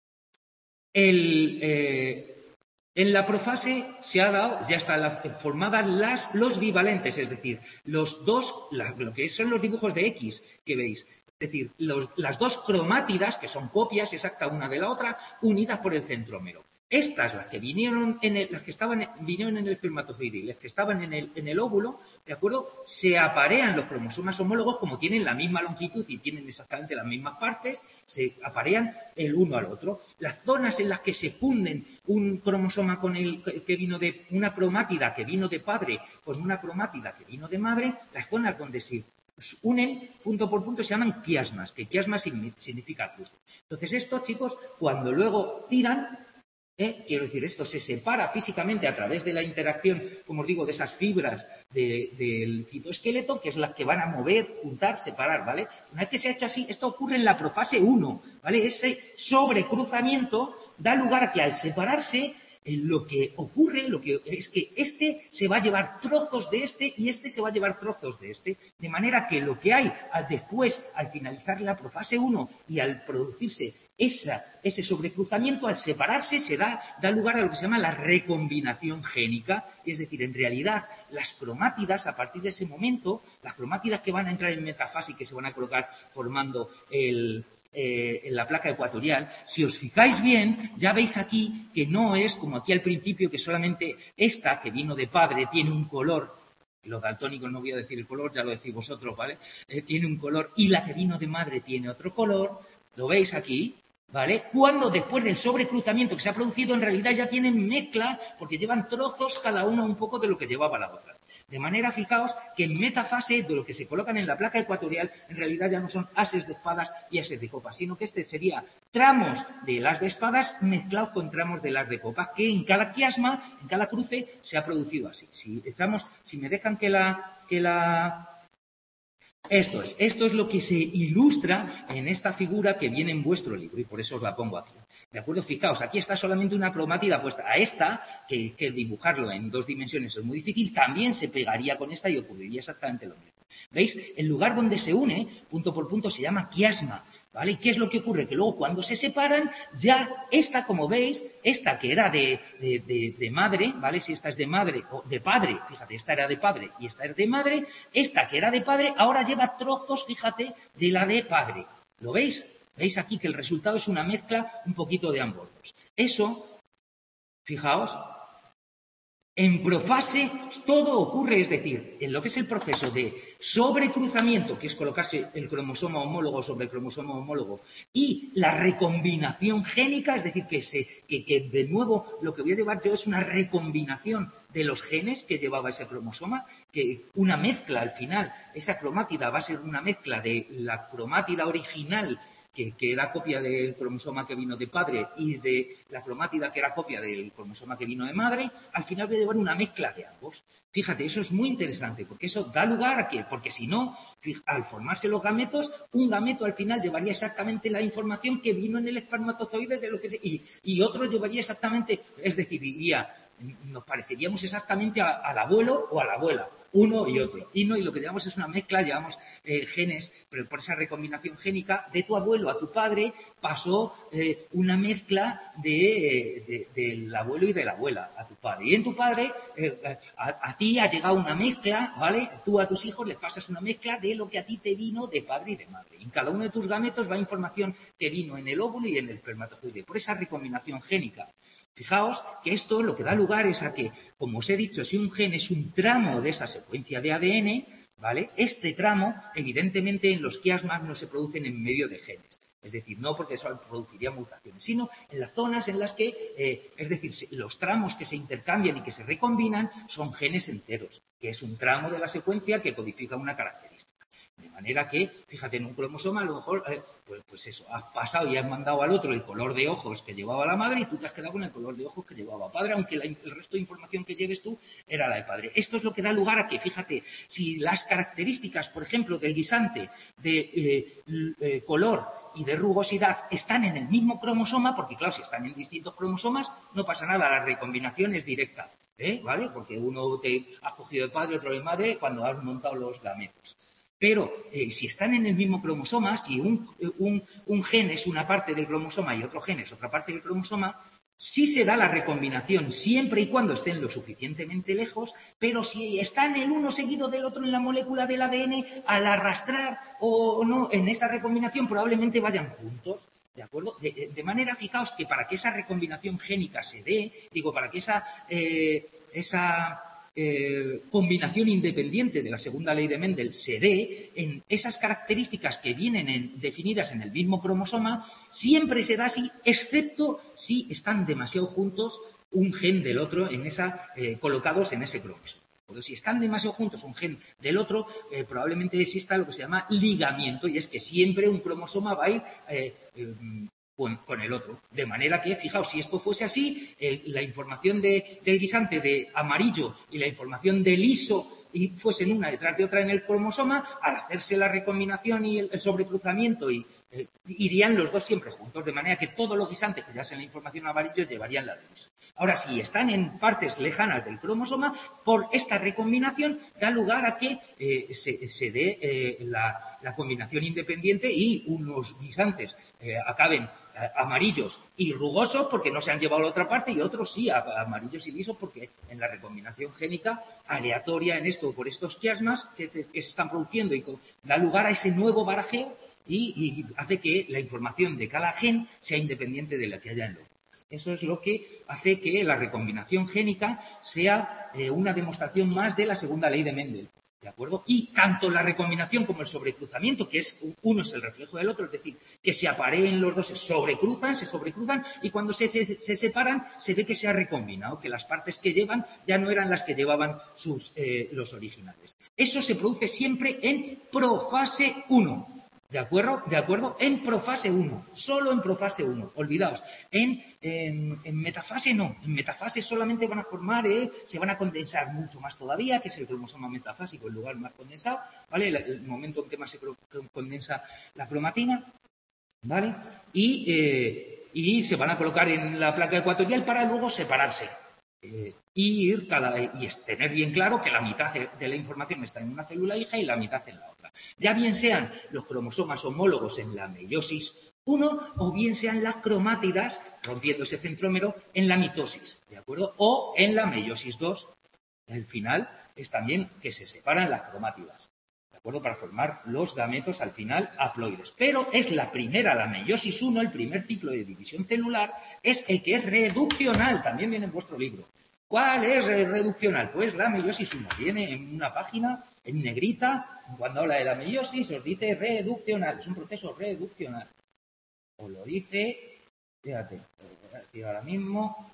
[SPEAKER 1] El, eh, en la profase se ha dado, ya están formadas las, los bivalentes, es decir, los dos, la, lo que son los dibujos de X que veis, es decir, los, las dos cromátidas, que son copias exactas una de la otra, unidas por el centrómero. Estas, las que vinieron en el, las que estaban, vinieron en el espermatozoide y las que estaban en el, en el óvulo, ¿de acuerdo? Se aparean los cromosomas homólogos como tienen la misma longitud y tienen exactamente las mismas partes, se aparean el uno al otro. Las zonas en las que se funden un cromosoma con el que vino de una cromátida que vino de padre con una cromátida que vino de madre, las zonas donde se unen punto por punto se llaman quiasmas, que quiasma significa cruce. Entonces esto, chicos, cuando luego tiran, ¿Eh? Quiero decir, esto se separa físicamente a través de la interacción, como os digo, de esas fibras de, del citoesqueleto, que es las que van a mover, juntar, separar, ¿vale? Una vez que se ha hecho así, esto ocurre en la profase uno, ¿vale? Ese sobrecruzamiento da lugar a que al separarse, eh, lo que ocurre lo que es que este se va a llevar trozos de este y este se va a llevar trozos de este, de manera que lo que hay al después, al finalizar la profase uno y al producirse esa, ese sobrecruzamiento, al separarse, se da, da lugar a lo que se llama la recombinación génica. Es decir, en realidad, las cromátidas, a partir de ese momento, las cromátidas que van a entrar en metafase y que se van a colocar formando el, eh, en la placa ecuatorial, si os fijáis bien, ya veis aquí que no es como aquí al principio, que solamente esta, que vino de padre, tiene un color. Los daltónicos no voy a decir el color, ya lo decís vosotros, ¿vale? Eh, tiene un color y la que vino de madre tiene otro color. ¿Lo veis aquí? ¿Vale? Cuando después del sobrecruzamiento que se ha producido, en realidad ya tienen mezcla, porque llevan trozos cada uno un poco de lo que llevaba la otra. De manera, fijaos, que en metafase, de lo que se colocan en la placa ecuatorial, en realidad ya no son ases de espadas y ases de copas, sino que este sería tramos de las de espadas mezclados con tramos de las de copas, que en cada quiasma, en cada cruce, se ha producido así. Si echamos, si me dejan que la... Que la Esto es, esto es lo que se ilustra en esta figura que viene en vuestro libro y por eso os la pongo aquí. ¿De acuerdo? Fijaos, aquí está solamente una cromátida puesta. A esta, que, que dibujarlo en dos dimensiones es muy difícil, también se pegaría con esta y ocurriría exactamente lo mismo. ¿Veis? El lugar donde se une, punto por punto, se llama quiasma. ¿Vale? ¿Y qué es lo que ocurre? Que luego cuando se separan, ya esta, como veis, esta que era de, de, de, de madre, ¿vale? Si esta es de madre o de padre, fíjate, esta era de padre y esta es de madre, esta que era de padre ahora lleva trozos, fíjate, de la de padre. ¿Lo veis? ¿Veis aquí que el resultado es una mezcla un poquito de ambos dos? Eso, fijaos, en profase todo ocurre, es decir, en lo que es el proceso de sobrecruzamiento, que es colocarse el cromosoma homólogo sobre el cromosoma homólogo, y la recombinación génica, es decir, que, se, que, que de nuevo lo que voy a llevar yo es una recombinación de los genes que llevaba ese cromosoma, que una mezcla al final, esa cromátida va a ser una mezcla de la cromátida original, Que, que era copia del cromosoma que vino de padre y de la cromátida que era copia del cromosoma que vino de madre, al final voy a llevar una mezcla de ambos. Fíjate, eso es muy interesante, porque eso da lugar a que, porque si no, al formarse los gametos, un gameto al final llevaría exactamente la información que vino en el espermatozoide de lo que se, y, y otro llevaría exactamente, es decir, diría, nos pareceríamos exactamente a, al abuelo o a la abuela. Uno y otro. Y no, y lo que llevamos es una mezcla, llevamos eh, genes, pero por esa recombinación génica, de tu abuelo a tu padre pasó eh, una mezcla de, de, del abuelo y de la abuela a tu padre. Y en tu padre, eh, a, a ti ha llegado una mezcla, ¿vale? Tú a tus hijos les pasas una mezcla de lo que a ti te vino de padre y de madre. Y en cada uno de tus gametos va información que vino en el óvulo y en el espermatozoide, por esa recombinación génica. Fijaos que esto lo que da lugar es a que, como os he dicho, si un gen es un tramo de esa secuencia de A D N, ¿vale? Este tramo, evidentemente, en los quiasmas no se producen en medio de genes. Es decir, no porque eso produciría mutaciones, sino en las zonas en las que, eh, es decir, los tramos que se intercambian y que se recombinan son genes enteros, que es un tramo de la secuencia que codifica una característica. De manera que, fíjate, en un cromosoma a lo mejor, eh, pues, pues eso, has pasado y has mandado al otro el color de ojos que llevaba la madre y tú te has quedado con el color de ojos que llevaba padre, aunque la, el resto de información que lleves tú era la de padre. Esto es lo que da lugar a que, fíjate, si las características, por ejemplo, del guisante de eh, eh, color y de rugosidad están en el mismo cromosoma, porque claro, si están en distintos cromosomas, no pasa nada, la recombinación es directa, ¿eh? ¿Vale? Porque uno te has cogido de padre, otro de madre, cuando has montado los gametos. Pero eh, si están en el mismo cromosoma, si un, un, un gen es una parte del cromosoma y otro gen es otra parte del cromosoma, sí se da la recombinación siempre y cuando estén lo suficientemente lejos, pero si están el uno seguido del otro en la molécula del A D N, al arrastrar o no en esa recombinación probablemente vayan juntos. ¿De acuerdo? De, de manera, fijaos que para que esa recombinación génica se dé, digo, para que esa, eh, esa Eh, combinación independiente de la segunda ley de Mendel se dé en esas características que vienen en, definidas en el mismo cromosoma, siempre se da así, excepto si están demasiado juntos un gen del otro en esa, eh, colocados en ese cromosoma. Porque si están demasiado juntos un gen del otro, eh, probablemente exista lo que se llama ligamiento, y es que siempre un cromosoma va a ir eh, eh, Con, con el otro. De manera que, fijaos, si esto fuese así, el, la información de, del guisante de amarillo y la información del liso y fuesen una detrás de otra en el cromosoma, al hacerse la recombinación y el, el sobrecruzamiento, y, eh, irían los dos siempre juntos, de manera que todos los guisantes que ya sean la información amarillo llevarían la de liso. Ahora, si están en partes lejanas del cromosoma, por esta recombinación da lugar a que eh, se, se dé eh, la, la combinación independiente y unos guisantes eh, acaben amarillos y rugosos porque no se han llevado a la otra parte y otros sí, amarillos y lisos porque en la recombinación génica aleatoria en esto, por estos quiasmas que, que se están produciendo y da lugar a ese nuevo barajeo y, y hace que la información de cada gen sea independiente de la que haya en los demás. Eso es lo que hace que la recombinación génica sea eh, una demostración más de la segunda ley de Mendel. ¿De acuerdo? Y tanto la recombinación como el sobrecruzamiento, que es uno es el reflejo del otro, es decir, que se apareen los dos, se sobrecruzan, se sobrecruzan y cuando se, se, se separan se ve que se ha recombinado, que las partes que llevan ya no eran las que llevaban sus, eh, los originales. Eso se produce siempre en profase uno. ¿De acuerdo? ¿De acuerdo? En profase uno, solo en profase uno, olvidaos. En, en, en metafase no, en metafase solamente van a formar, eh, se van a condensar mucho más todavía, que es el cromosoma metafásico, el lugar más condensado, ¿vale? El, el momento en que más se condensa la cromatina, ¿vale? Y, eh, y se van a colocar en la placa ecuatorial para luego separarse. Eh, y, ir cada, y es tener bien claro que la mitad de la información está en una célula hija y la mitad en la otra. Ya bien sean los cromosomas homólogos en la meiosis uno o bien sean las cromátidas, rompiendo ese centrómero, en la mitosis, ¿de acuerdo? O en la meiosis dos. El final es también que se separan las cromátidas, ¿de acuerdo? Para formar los gametos al final haploides. Pero es la primera, la meiosis uno, el primer ciclo de división celular, es el que es reduccional, también viene en vuestro libro. ¿Cuál es reduccional? Pues la meiosis uno. Viene en una página, en negrita, cuando habla de la meiosis, os dice reduccional. Es un proceso reduccional. Os lo dice, fíjate, os voy a decir ahora mismo.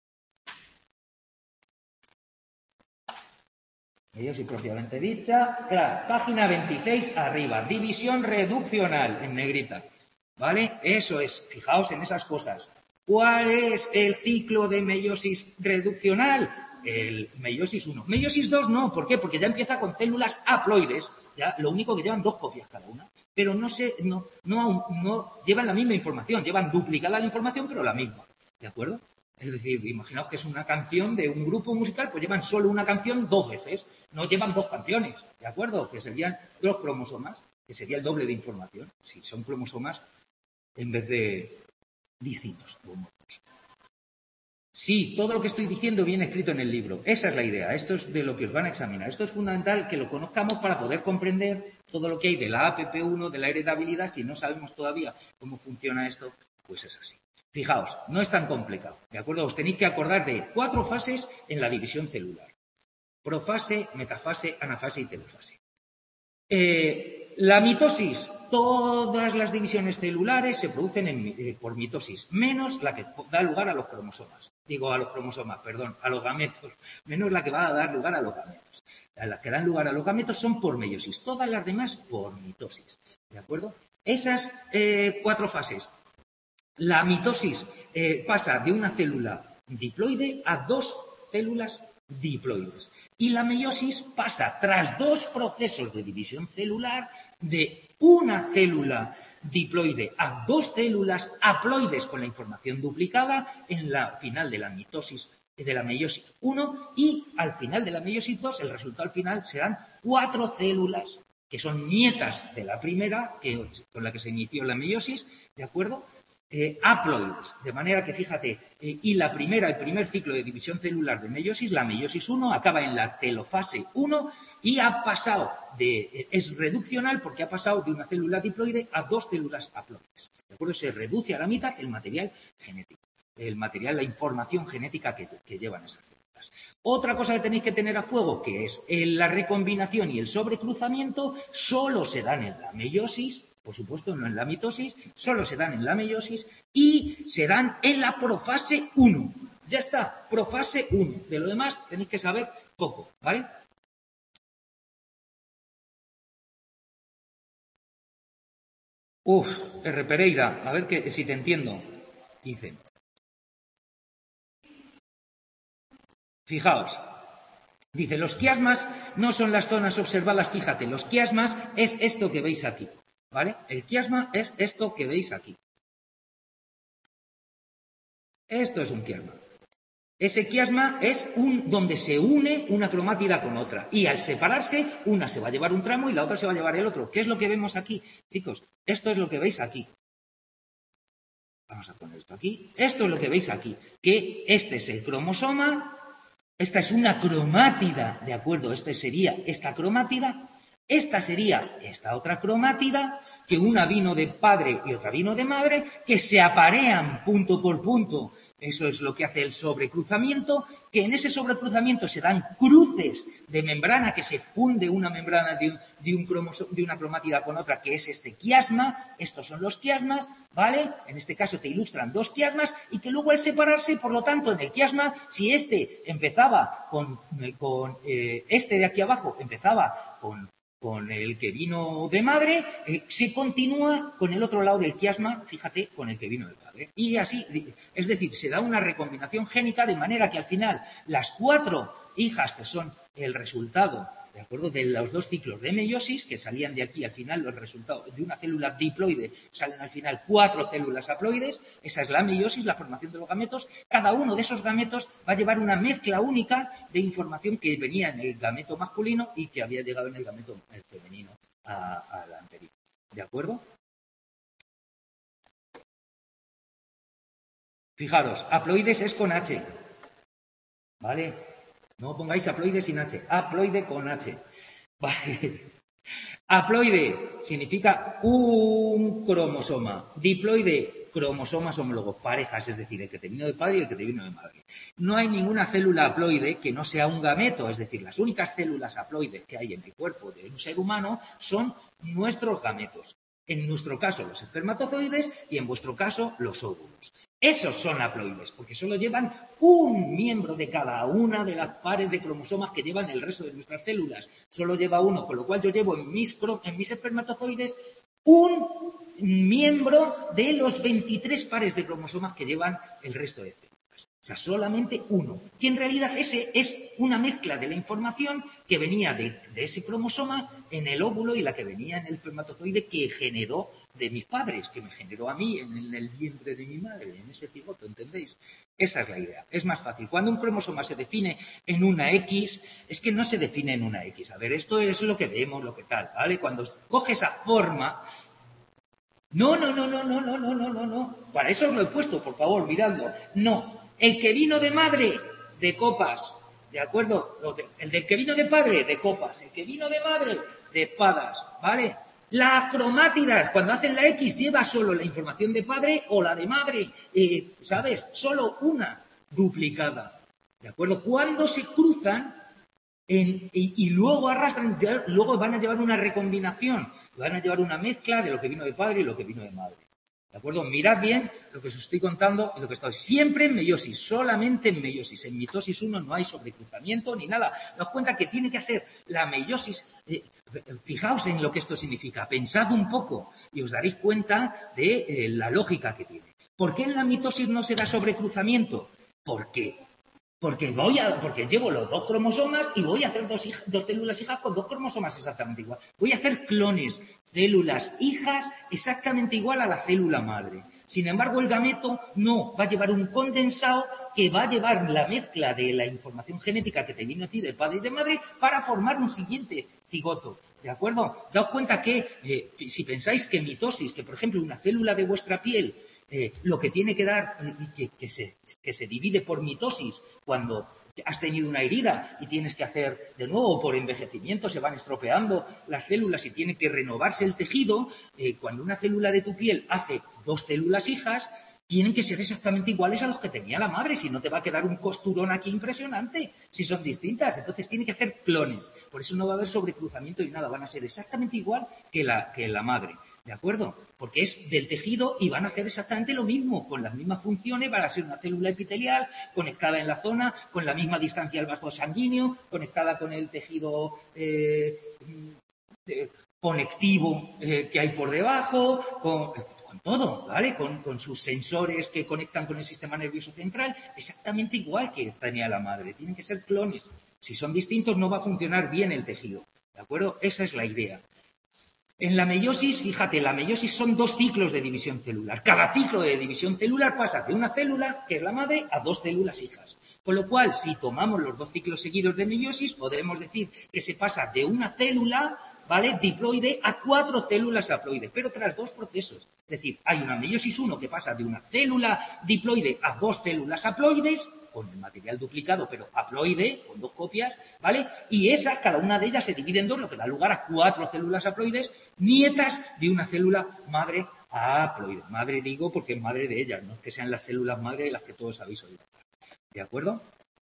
[SPEAKER 1] Meiosis propiamente dicha. Claro, página veintiséis arriba. División reduccional, en negrita. ¿Vale? Eso es. Fijaos en esas cosas. ¿Cuál es el ciclo de meiosis reduccional? El meiosis uno. Meiosis dos no. ¿Por qué? Porque ya empieza con células haploides. Ya, lo único que llevan dos copias cada una. Pero no, se, no, no, no llevan la misma información. Llevan duplicada la información, pero la misma. ¿De acuerdo? Es decir, imaginaos que es una canción de un grupo musical, pues llevan solo una canción dos veces. No llevan dos canciones. ¿De acuerdo? Que serían dos cromosomas, que sería el doble de información. Si son cromosomas en vez de distintos. Sí, todo lo que estoy diciendo viene escrito en el libro. Esa es la idea. Esto es de lo que os van a examinar. Esto es fundamental que lo conozcamos para poder comprender todo lo que hay de la A P P uno, de la heredabilidad. Si no sabemos todavía cómo funciona esto, pues es así. Fijaos, no es tan complicado. ¿De acuerdo? Os tenéis que acordar de cuatro fases en la división celular. Profase, metafase, anafase y telofase. Eh, La mitosis, todas las divisiones celulares se producen en, eh, por mitosis, menos la que da lugar a los cromosomas. Digo a los cromosomas, perdón, a los gametos, menos la que va a dar lugar a los gametos. Las que dan lugar a los gametos son por meiosis, todas las demás por mitosis. ¿De acuerdo? Esas eh, cuatro fases. La mitosis eh, pasa de una célula diploide a dos células diploides. Y la meiosis pasa, tras dos procesos de división celular, de una célula diploide a dos células haploides con la información duplicada en la final de la mitosis de la meiosis uno y al final de la meiosis dos, el resultado al final serán cuatro células que son nietas de la primera, que, con la que se inició la meiosis, ¿de acuerdo? Eh, haploides, de manera que, fíjate, eh, y la primera, el primer ciclo de división celular de meiosis, la meiosis uno, acaba en la telofase uno y ha pasado de, eh, es reduccional porque ha pasado de una célula diploide a dos células haploides. ¿De acuerdo? Se reduce a la mitad el material genético, el material, la información genética que, que llevan esas células. Otra cosa que tenéis que tener a fuego, que es eh, la recombinación y el sobrecruzamiento, solo se dan en la meiosis. Por supuesto, no en la mitosis, solo se dan en la meiosis y se dan en la profase uno. Ya está, profase uno. De lo demás tenéis que saber poco, ¿vale? Uf, R. Pereira, a ver que, si te entiendo. Dice. Fijaos. Dice, los quiasmas no son las zonas observadas, fíjate, los quiasmas es esto que veis aquí. ¿Vale? El quiasma es esto que veis aquí. Esto es un quiasma. Ese quiasma es un donde se une una cromátida con otra. Y al separarse, una se va a llevar un tramo y la otra se va a llevar el otro. ¿Qué es lo que vemos aquí? Chicos, esto es lo que veis aquí. Vamos a poner esto aquí. Esto es lo que veis aquí. Que este es el cromosoma. Esta es una cromátida, ¿de acuerdo? Este sería esta cromátida. Esta sería esta otra cromátida, que una vino de padre y otra vino de madre, que se aparean punto por punto. Eso es lo que hace el sobrecruzamiento, que en ese sobrecruzamiento se dan cruces de membrana, que se funde una membrana de, un, de, un cromoso, de una cromátida con otra, que es este quiasma. Estos son los quiasmas, ¿vale? En este caso te ilustran dos quiasmas y que luego al separarse, por lo tanto, en el quiasma, si este empezaba con, con eh, este de aquí abajo, empezaba con con el que vino de madre, eh, se continúa con el otro lado del quiasma, fíjate, con el que vino de padre. Y así, es decir, se da una recombinación génica de manera que al final las cuatro hijas que son el resultado, ¿de acuerdo?, de los dos ciclos de meiosis, que salían de aquí al final los resultados de una célula diploide, salen al final cuatro células haploides, esa es la meiosis, la formación de los gametos. Cada uno de esos gametos va a llevar una mezcla única de información que venía en el gameto masculino y que había llegado en el gameto femenino a, a la anterior. ¿De acuerdo? Fijaros, haploides es con H, ¿vale? No pongáis haploide sin H, haploide con H. Vale. Haploide significa un cromosoma. Diploide, cromosomas homólogos, parejas, es decir, el que te vino de padre y el que te vino de madre. No hay ninguna célula haploide que no sea un gameto, es decir, las únicas células haploides que hay en el cuerpo de un ser humano son nuestros gametos. En nuestro caso, los espermatozoides y en vuestro caso, los óvulos. Esos son haploides, porque solo llevan un miembro de cada una de las pares de cromosomas que llevan el resto de nuestras células. Solo lleva uno, con lo cual yo llevo en mis, en mis espermatozoides un miembro de los veintitrés pares de cromosomas que llevan el resto de células. O sea, solamente uno. Que en realidad ese es una mezcla de la información que venía de, de ese cromosoma en el óvulo y la que venía en el espermatozoide que generó de mis padres, que me generó a mí en el, en el vientre de mi madre, en ese cigoto, ¿entendéis? Esa es la idea. Es más fácil. Cuando un cromosoma se define en una X, es que no se define en una X. A ver, esto es lo que vemos, lo que tal, ¿vale? Cuando coge esa forma... No, no, no, no, no, no, no, no, no, no. Para eso os lo he puesto, por favor, miradlo. No. El que vino de madre, de copas, ¿de acuerdo? El del que vino de padre, de copas. El que vino de madre, de espadas, ¿vale? Las cromátidas, cuando hacen la X, lleva solo la información de padre o la de madre, eh, ¿sabes? Solo una duplicada, ¿de acuerdo? Cuando se cruzan, En, y, y luego arrastran, ya, luego van a llevar una recombinación, van a llevar una mezcla de lo que vino de padre y lo que vino de madre. ¿De acuerdo? Mirad bien lo que os estoy contando y lo que estoy. Siempre en meiosis, solamente en meiosis. En mitosis uno no hay sobrecruzamiento ni nada. Daos cuenta que tiene que hacer la meiosis. Eh, fijaos en lo que esto significa. Pensad un poco y os daréis cuenta de eh, la lógica que tiene. ¿Por qué en la mitosis no se da sobrecruzamiento? ¿Por qué? Porque, voy a, porque llevo los dos cromosomas y voy a hacer dos, hija, dos células hijas con dos cromosomas exactamente igual. Voy a hacer clones, células hijas exactamente igual a la célula madre. Sin embargo, el gameto no, va a llevar un condensado que va a llevar la mezcla de la información genética que te viene a ti de padre y de madre para formar un siguiente cigoto. ¿De acuerdo? Daos cuenta que eh, si pensáis que mitosis, que por ejemplo una célula de vuestra piel Eh, lo que tiene que dar, eh, que, que, se, que se divide por mitosis cuando has tenido una herida y tienes que hacer de nuevo por envejecimiento, se van estropeando las células y tiene que renovarse el tejido, eh, cuando una célula de tu piel hace dos células hijas, tienen que ser exactamente iguales a los que tenía la madre, si no te va a quedar un costurón aquí impresionante, si son distintas. Entonces tiene que hacer clones, por eso no va a haber sobrecruzamiento y nada, van a ser exactamente igual que la, que la madre. ¿De acuerdo? Porque es del tejido y van a hacer exactamente lo mismo, con las mismas funciones, van a ser una célula epitelial conectada en la zona, con la misma distancia al vaso sanguíneo, conectada con el tejido eh, eh, conectivo eh, que hay por debajo, con, con todo, ¿vale? Con, con sus sensores que conectan con el sistema nervioso central, exactamente igual que tenía la madre. Tienen que ser clones. Si son distintos no va a funcionar bien el tejido. ¿De acuerdo? Esa es la idea. En la meiosis, fíjate, la meiosis son dos ciclos de división celular. Cada ciclo de división celular pasa de una célula, que es la madre, a dos células hijas. Con lo cual, si tomamos los dos ciclos seguidos de meiosis, podremos decir que se pasa de una célula, ¿vale?, diploide a cuatro células haploides, pero tras dos procesos. Es decir, hay una meiosis uno que pasa de una célula diploide a dos células haploides, con el material duplicado, pero haploide, con dos copias, ¿vale? Y esa, cada una de ellas se divide en dos, lo que da lugar a cuatro células haploides, nietas de una célula madre haploide. Madre digo porque es madre de ellas, no es que sean las células madre de las que todos habéis oído. ¿De acuerdo?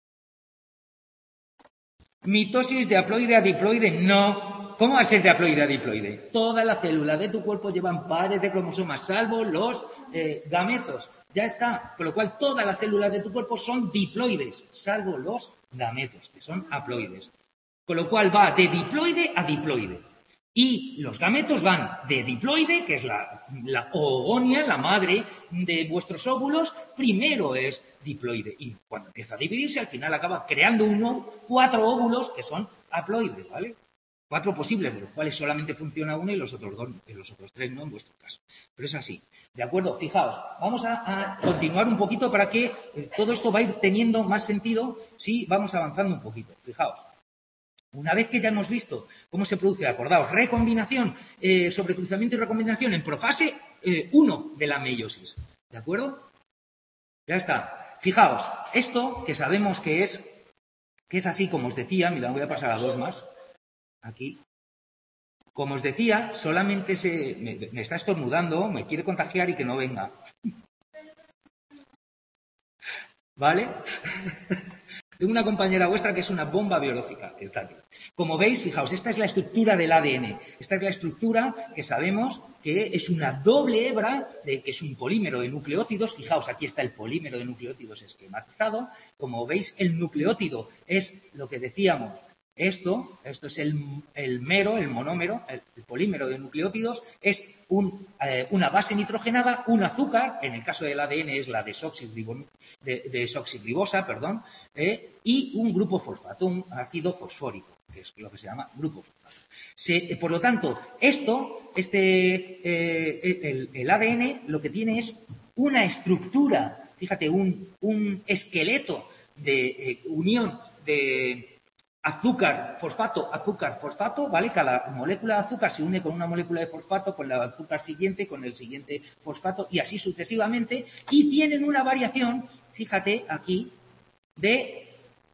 [SPEAKER 1] Mitosis de haploide a diploide, no. ¿Cómo va a ser de haploide a diploide? Todas las células de tu cuerpo llevan pares de cromosomas, salvo los eh, gametos. Ya está. Con lo cual, todas las células de tu cuerpo son diploides, salvo los gametos, que son haploides. Con lo cual, va de diploide a diploide. Y los gametos van de diploide, que es la, la oogonia, la madre de vuestros óvulos, primero es diploide. Y cuando empieza a dividirse, al final acaba creando uno, cuatro óvulos que son haploides, ¿vale? Cuatro posibles, de los cuales solamente funciona uno y los otros dos, y los otros tres no en vuestro caso. Pero es así. ¿De acuerdo? Fijaos, vamos a, a continuar un poquito para que eh, todo esto va a ir teniendo más sentido si vamos avanzando un poquito. Fijaos. Una vez que ya hemos visto cómo se produce, acordaos, recombinación, eh, sobrecruzamiento y recombinación en profase uno eh, de la meiosis. ¿De acuerdo? Ya está. Fijaos, esto que sabemos que es, que es así como os decía, mira, voy a pasar a dos más. Aquí. Como os decía, solamente se me, me está estornudando, me quiere contagiar y que no venga. ¿Vale? Tengo una compañera vuestra que es una bomba biológica, que está aquí. Como veis, fijaos, esta es la estructura del A D N. Esta es la estructura que sabemos que es una doble hebra, de, que es un polímero de nucleótidos. Fijaos, aquí está el polímero de nucleótidos esquematizado. Como veis, el nucleótido es lo que decíamos. Esto, esto es el, el mero, el monómero, el, el polímero de nucleótidos, es un, eh, una base nitrogenada, un azúcar, en el caso del A D N es la desoxirribosa, de, desoxirribosa, perdón, eh, y un grupo fosfato, un ácido fosfórico, que es lo que se llama grupo fosfato. Se, eh, por lo tanto, esto, este, eh, el, el A D N lo que tiene es una estructura, fíjate, un, un esqueleto de eh, unión de azúcar, fosfato, azúcar, fosfato, ¿vale? Cada molécula de azúcar se une con una molécula de fosfato, con la azúcar siguiente, con el siguiente fosfato y así sucesivamente. Y tienen una variación, fíjate aquí, de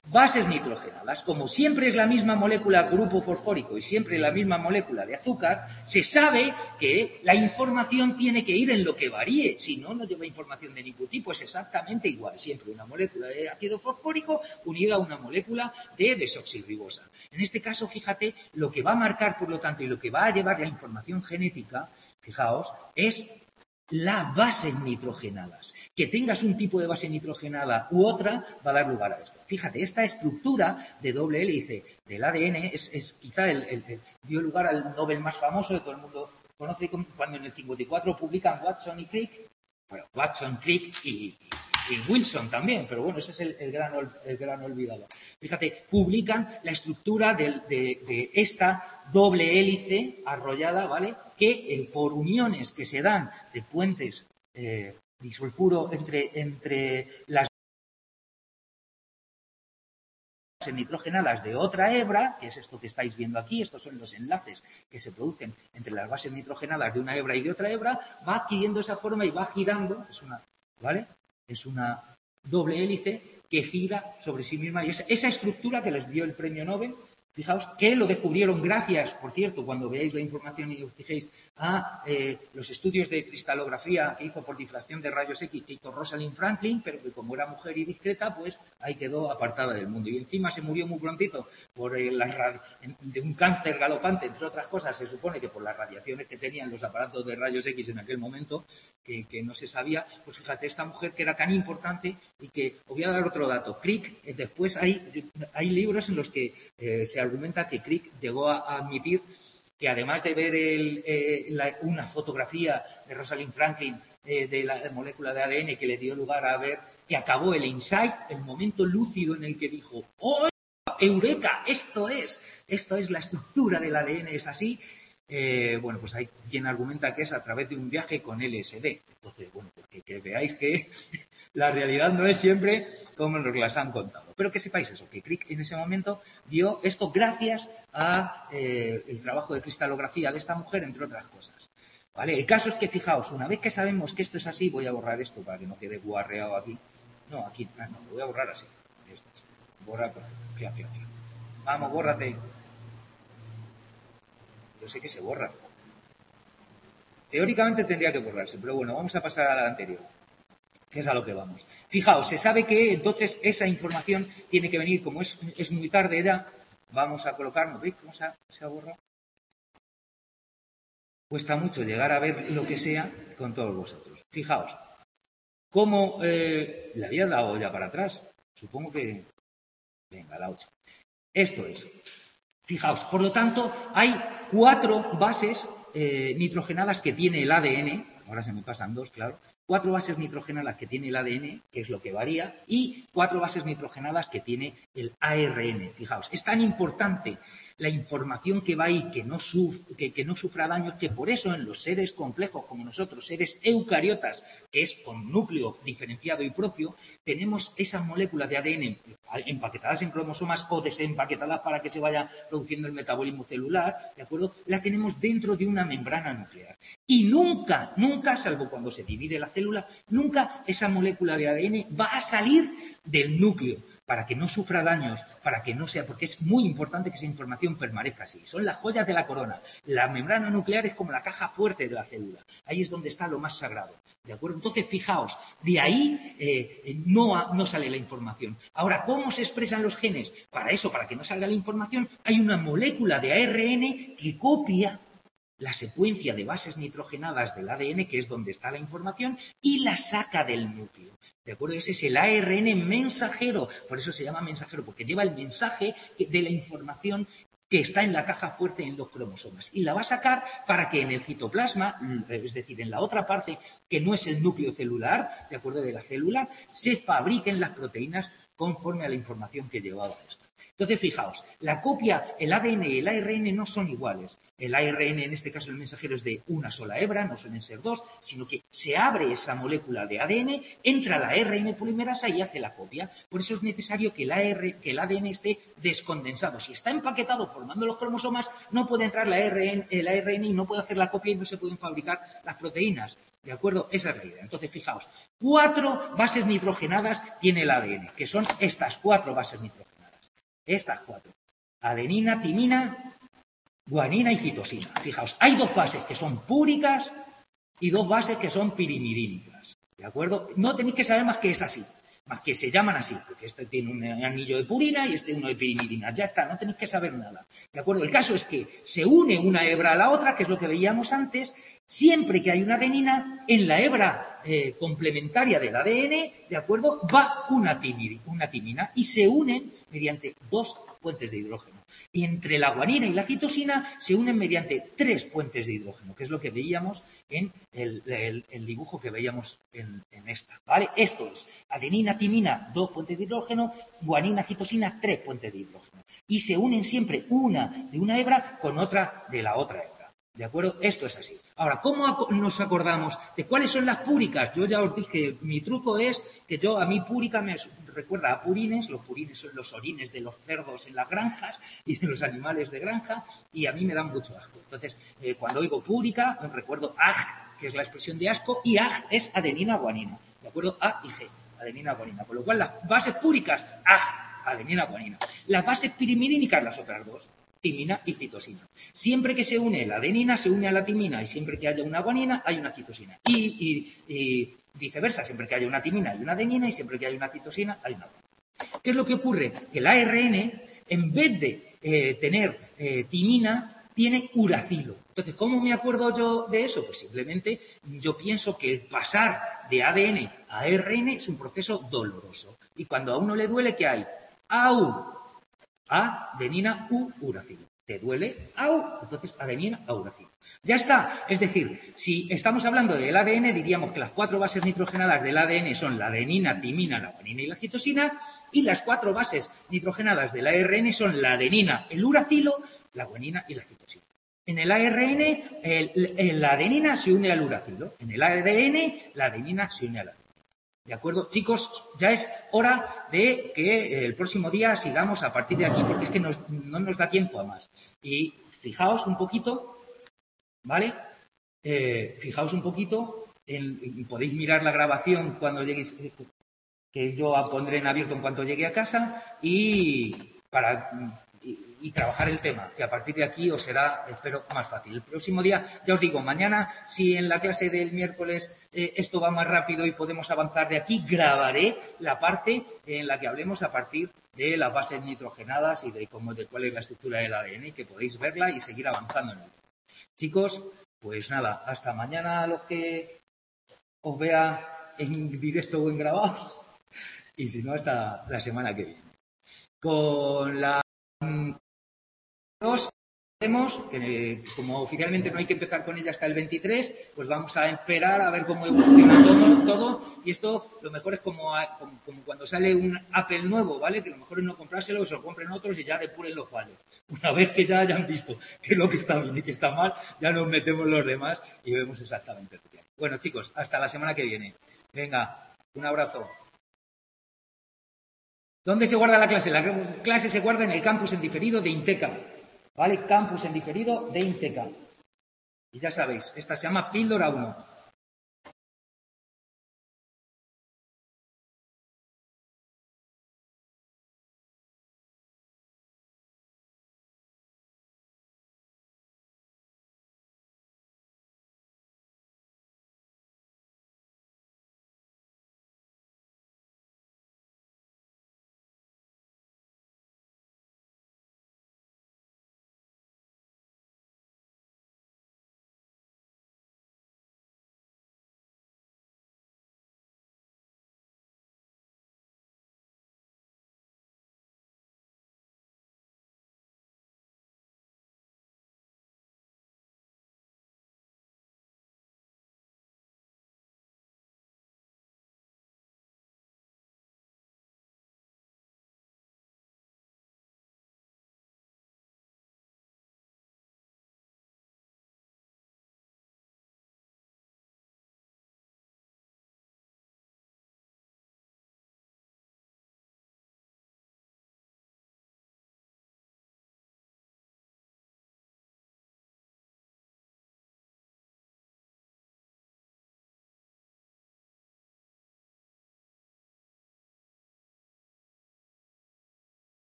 [SPEAKER 1] Bases nitrogenadas, como siempre es la misma molécula grupo fosfórico y siempre la misma molécula de azúcar, se sabe que la información tiene que ir en lo que varíe, si no, no lleva información de ningún tipo, es exactamente igual, siempre una molécula de ácido fosfórico unida a una molécula de desoxirribosa. En este caso, fíjate, lo que va a marcar, por lo tanto, y lo que va a llevar la información genética, fijaos, es las bases nitrogenadas. Que tengas un tipo de base nitrogenada u otra va a dar lugar a esto. Fíjate, esta estructura de doble hélice del A D N es, es quizá el, el, el, dio lugar al Nobel más famoso de todo el mundo conoce, cuando en el cincuenta y cuatro publican Watson y Crick, bueno, Watson, Crick y, y Wilson también, pero bueno, ese es el, el, gran, el gran olvidado. Fíjate, publican la estructura de, de, de esta doble hélice arrollada, ¿vale?, que eh, por uniones que se dan de puentes eh, disulfuro entre, entre las bases nitrogenadas de otra hebra, que es esto que estáis viendo aquí, estos son los enlaces que se producen entre las bases nitrogenadas de una hebra y de otra hebra, va adquiriendo esa forma y va girando, es una, ¿vale?, es una doble hélice que gira sobre sí misma. Y esa, esa estructura que les dio el premio Nobel, fijaos, que lo descubrieron gracias, por cierto, cuando veáis la información y os fijéis, a eh, los estudios de cristalografía que hizo por difracción de rayos X que hizo Rosalind Franklin, pero que como era mujer y discreta, pues ahí quedó apartada del mundo. Y encima se murió muy prontito por eh, la, de un cáncer galopante, entre otras cosas, se supone que por las radiaciones que tenían los aparatos de rayos X en aquel momento, que, que no se sabía. Pues fíjate, esta mujer que era tan importante y que, os voy a dar otro dato, Crick, eh, después hay, hay libros en los que eh, se argumenta que Crick llegó a, a admitir que además de ver el, eh, la, una fotografía de Rosalind Franklin eh, de la de molécula de A D N que le dio lugar a ver que acabó el insight, el momento lúcido en el que dijo, ¡oh, eureka! Esto es, esto es la estructura del A D N, es así. Eh, bueno, pues hay quien argumenta que es a través de un viaje con L S D. Entonces, bueno, porque que veáis que la realidad no es siempre como nos las han contado. Pero que sepáis eso, que Crick en ese momento dio esto gracias a eh, el trabajo de cristalografía de esta mujer, entre otras cosas. ¿Vale? El caso es que, fijaos, una vez que sabemos que esto es así, voy a borrar esto para que no quede guarreado aquí. No, aquí, ah, no, lo voy a borrar así. Esto, borrar, por ejemplo. Fia, fia, fia. Vamos, bórrate. Yo sé que se borra. Teóricamente tendría que borrarse, pero bueno, vamos a pasar a la anterior, que es a lo que vamos. Fijaos, se sabe que entonces esa información tiene que venir, como es, es muy tarde ya, vamos a colocarnos, ¿veis cómo se ha, se ha borrado? Cuesta mucho llegar a ver lo que sea con todos vosotros. Fijaos, ¿cómo eh, le había dado ya para atrás? Supongo que... Venga, la ocho. Esto es... Fijaos, por lo tanto, hay cuatro bases eh, nitrogenadas que tiene el A D N, ahora se me pasan dos, claro, cuatro bases nitrogenadas que tiene el A D N, que es lo que varía, y cuatro bases nitrogenadas que tiene el A R N. Fijaos, es tan importante la información que va ahí, que no, suf que, que no sufra daños, que por eso en los seres complejos como nosotros, seres eucariotas, que es con núcleo diferenciado y propio, tenemos esas moléculas de A D N empaquetadas en cromosomas o desempaquetadas para que se vaya produciendo el metabolismo celular, ¿de acuerdo? La tenemos dentro de una membrana nuclear. Y nunca, nunca, salvo cuando se divide la célula, nunca esa molécula de A D N va a salir del núcleo, para que no sufra daños, para que no sea, porque es muy importante que esa información permanezca así. Son las joyas de la corona. La membrana nuclear es como la caja fuerte de la célula. Ahí es donde está lo más sagrado. ¿De acuerdo? Entonces, fijaos, de ahí eh, no, no sale la información. Ahora, ¿cómo se expresan los genes? Para eso, para que no salga la información, hay una molécula de A R N que copia la secuencia de bases nitrogenadas del A D N, que es donde está la información, y la saca del núcleo. ¿De acuerdo? Ese es el A R N mensajero, por eso se llama mensajero, porque lleva el mensaje de la información que está en la caja fuerte en los cromosomas. Y la va a sacar para que en el citoplasma, es decir, en la otra parte que no es el núcleo celular, ¿de acuerdo?, de la célula, se fabriquen las proteínas conforme a la información que llevaba esto. Entonces, fijaos, la copia, el A D N y el A R N no son iguales. El A R N, en este caso el mensajero, es de una sola hebra, no suelen ser dos, sino que se abre esa molécula de A D N, entra la R N polimerasa y hace la copia. Por eso es necesario que el, A R, que el A D N esté descondensado. Si está empaquetado formando los cromosomas, no puede entrar la R N, el A R N y no puede hacer la copia y no se pueden fabricar las proteínas. ¿De acuerdo? Esa es la idea. Entonces, fijaos, cuatro bases nitrogenadas tiene el A D N, que son estas cuatro bases nitrogenadas. Estas cuatro. Adenina, timina, guanina y citosina. Fijaos, hay dos bases que son púricas y dos bases que son pirimidínicas. ¿De acuerdo? No tenéis que saber más que es así. Más que se llaman así, porque este tiene un anillo de purina y este uno de pirimidina. Ya está, no tenéis que saber nada. ¿De acuerdo? El caso es que se une una hebra a la otra, que es lo que veíamos antes, siempre que hay una adenina, en la hebra eh, complementaria del A D N, ¿de acuerdo? Va una, timir, una timina y se unen mediante dos puentes de hidrógeno. Y entre la guanina y la citosina se unen mediante tres puentes de hidrógeno, que es lo que veíamos en el, el, el dibujo que veíamos en, en esta, ¿vale? Esto es adenina, timina, dos puentes de hidrógeno, guanina, citosina, tres puentes de hidrógeno. Y se unen siempre una de una hebra con otra de la otra hebra. ¿De acuerdo? Esto es así. Ahora, ¿cómo nos acordamos de cuáles son las púricas? Yo ya os dije, mi truco es que yo, a mí púrica me recuerda a purines. Los purines son los orines de los cerdos en las granjas y de los animales de granja, y a mí me dan mucho asco. Entonces, eh, cuando oigo púrica, recuerdo ag, que es la expresión de asco, y ag es adenina guanina. ¿De acuerdo? A y G, adenina guanina. Con lo cual, las bases púricas, ag, adenina guanina. Las bases pirimidínicas, las otras dos, timina y citosina. Siempre que se une la adenina, se une a la timina, y siempre que haya una guanina, hay una citosina. Y, y, y viceversa, siempre que haya una timina, hay una adenina, y siempre que haya una citosina, hay una guanina. ¿Qué es lo que ocurre? Que el A R N, en vez de eh, tener eh, timina, tiene uracilo. Entonces, ¿cómo me acuerdo yo de eso? Pues simplemente yo pienso que el pasar de A D N a R N es un proceso doloroso. Y cuando a uno le duele, ¿qué hay? ¡Au! Adenina, U, uracilo. ¿Te duele? ¡Au! Entonces, adenina, a uracilo. Ya está. Es decir, si estamos hablando del A D N, diríamos que las cuatro bases nitrogenadas del A D N son la adenina, timina, la guanina y la citosina, y las cuatro bases nitrogenadas del A R N son la adenina, el uracilo, la guanina y la citosina. En el A R N, el, el, la adenina se une al uracilo. En el A D N, la adenina se une a la. ¿De acuerdo? Chicos, ya es hora de que el próximo día sigamos a partir de aquí, porque es que nos, no nos da tiempo a más. Y fijaos un poquito, ¿vale? Eh, fijaos un poquito, en, podéis mirar la grabación cuando lleguéis, que yo pondré en abierto en cuanto llegue a casa, y para... Y, y trabajar el tema, que a partir de aquí os será, espero, más fácil. El próximo día, ya os digo, mañana, si en la clase del miércoles eh, esto va más rápido y podemos avanzar de aquí, grabaré la parte en la que hablemos a partir de las bases nitrogenadas y de cómo, de cuál es la estructura del A D N, y que podéis verla y seguir avanzando en ello. Chicos, pues nada, hasta mañana los que os vea en directo o en grabados, y si no, hasta la semana que viene. Con la Vemos que, como oficialmente no hay que empezar con ella hasta el veintitrés, pues vamos a esperar a ver cómo evoluciona todo, todo. Y esto, lo mejor es como, como, como cuando sale un Apple nuevo, ¿vale? Que lo mejor es no comprárselo, se lo compren otros y ya depuren los fallos. Una vez que ya hayan visto qué es lo que está bien y qué está mal, ya nos metemos los demás y vemos exactamente lo que hay. Bueno, chicos, hasta la semana que viene. Venga, un abrazo. ¿Dónde se guarda la clase? La clase se guarda en el campus en diferido de Inteca. ¿Vale? Campus en diferido de Inteca. Y ya sabéis, esta se llama Píldora uno.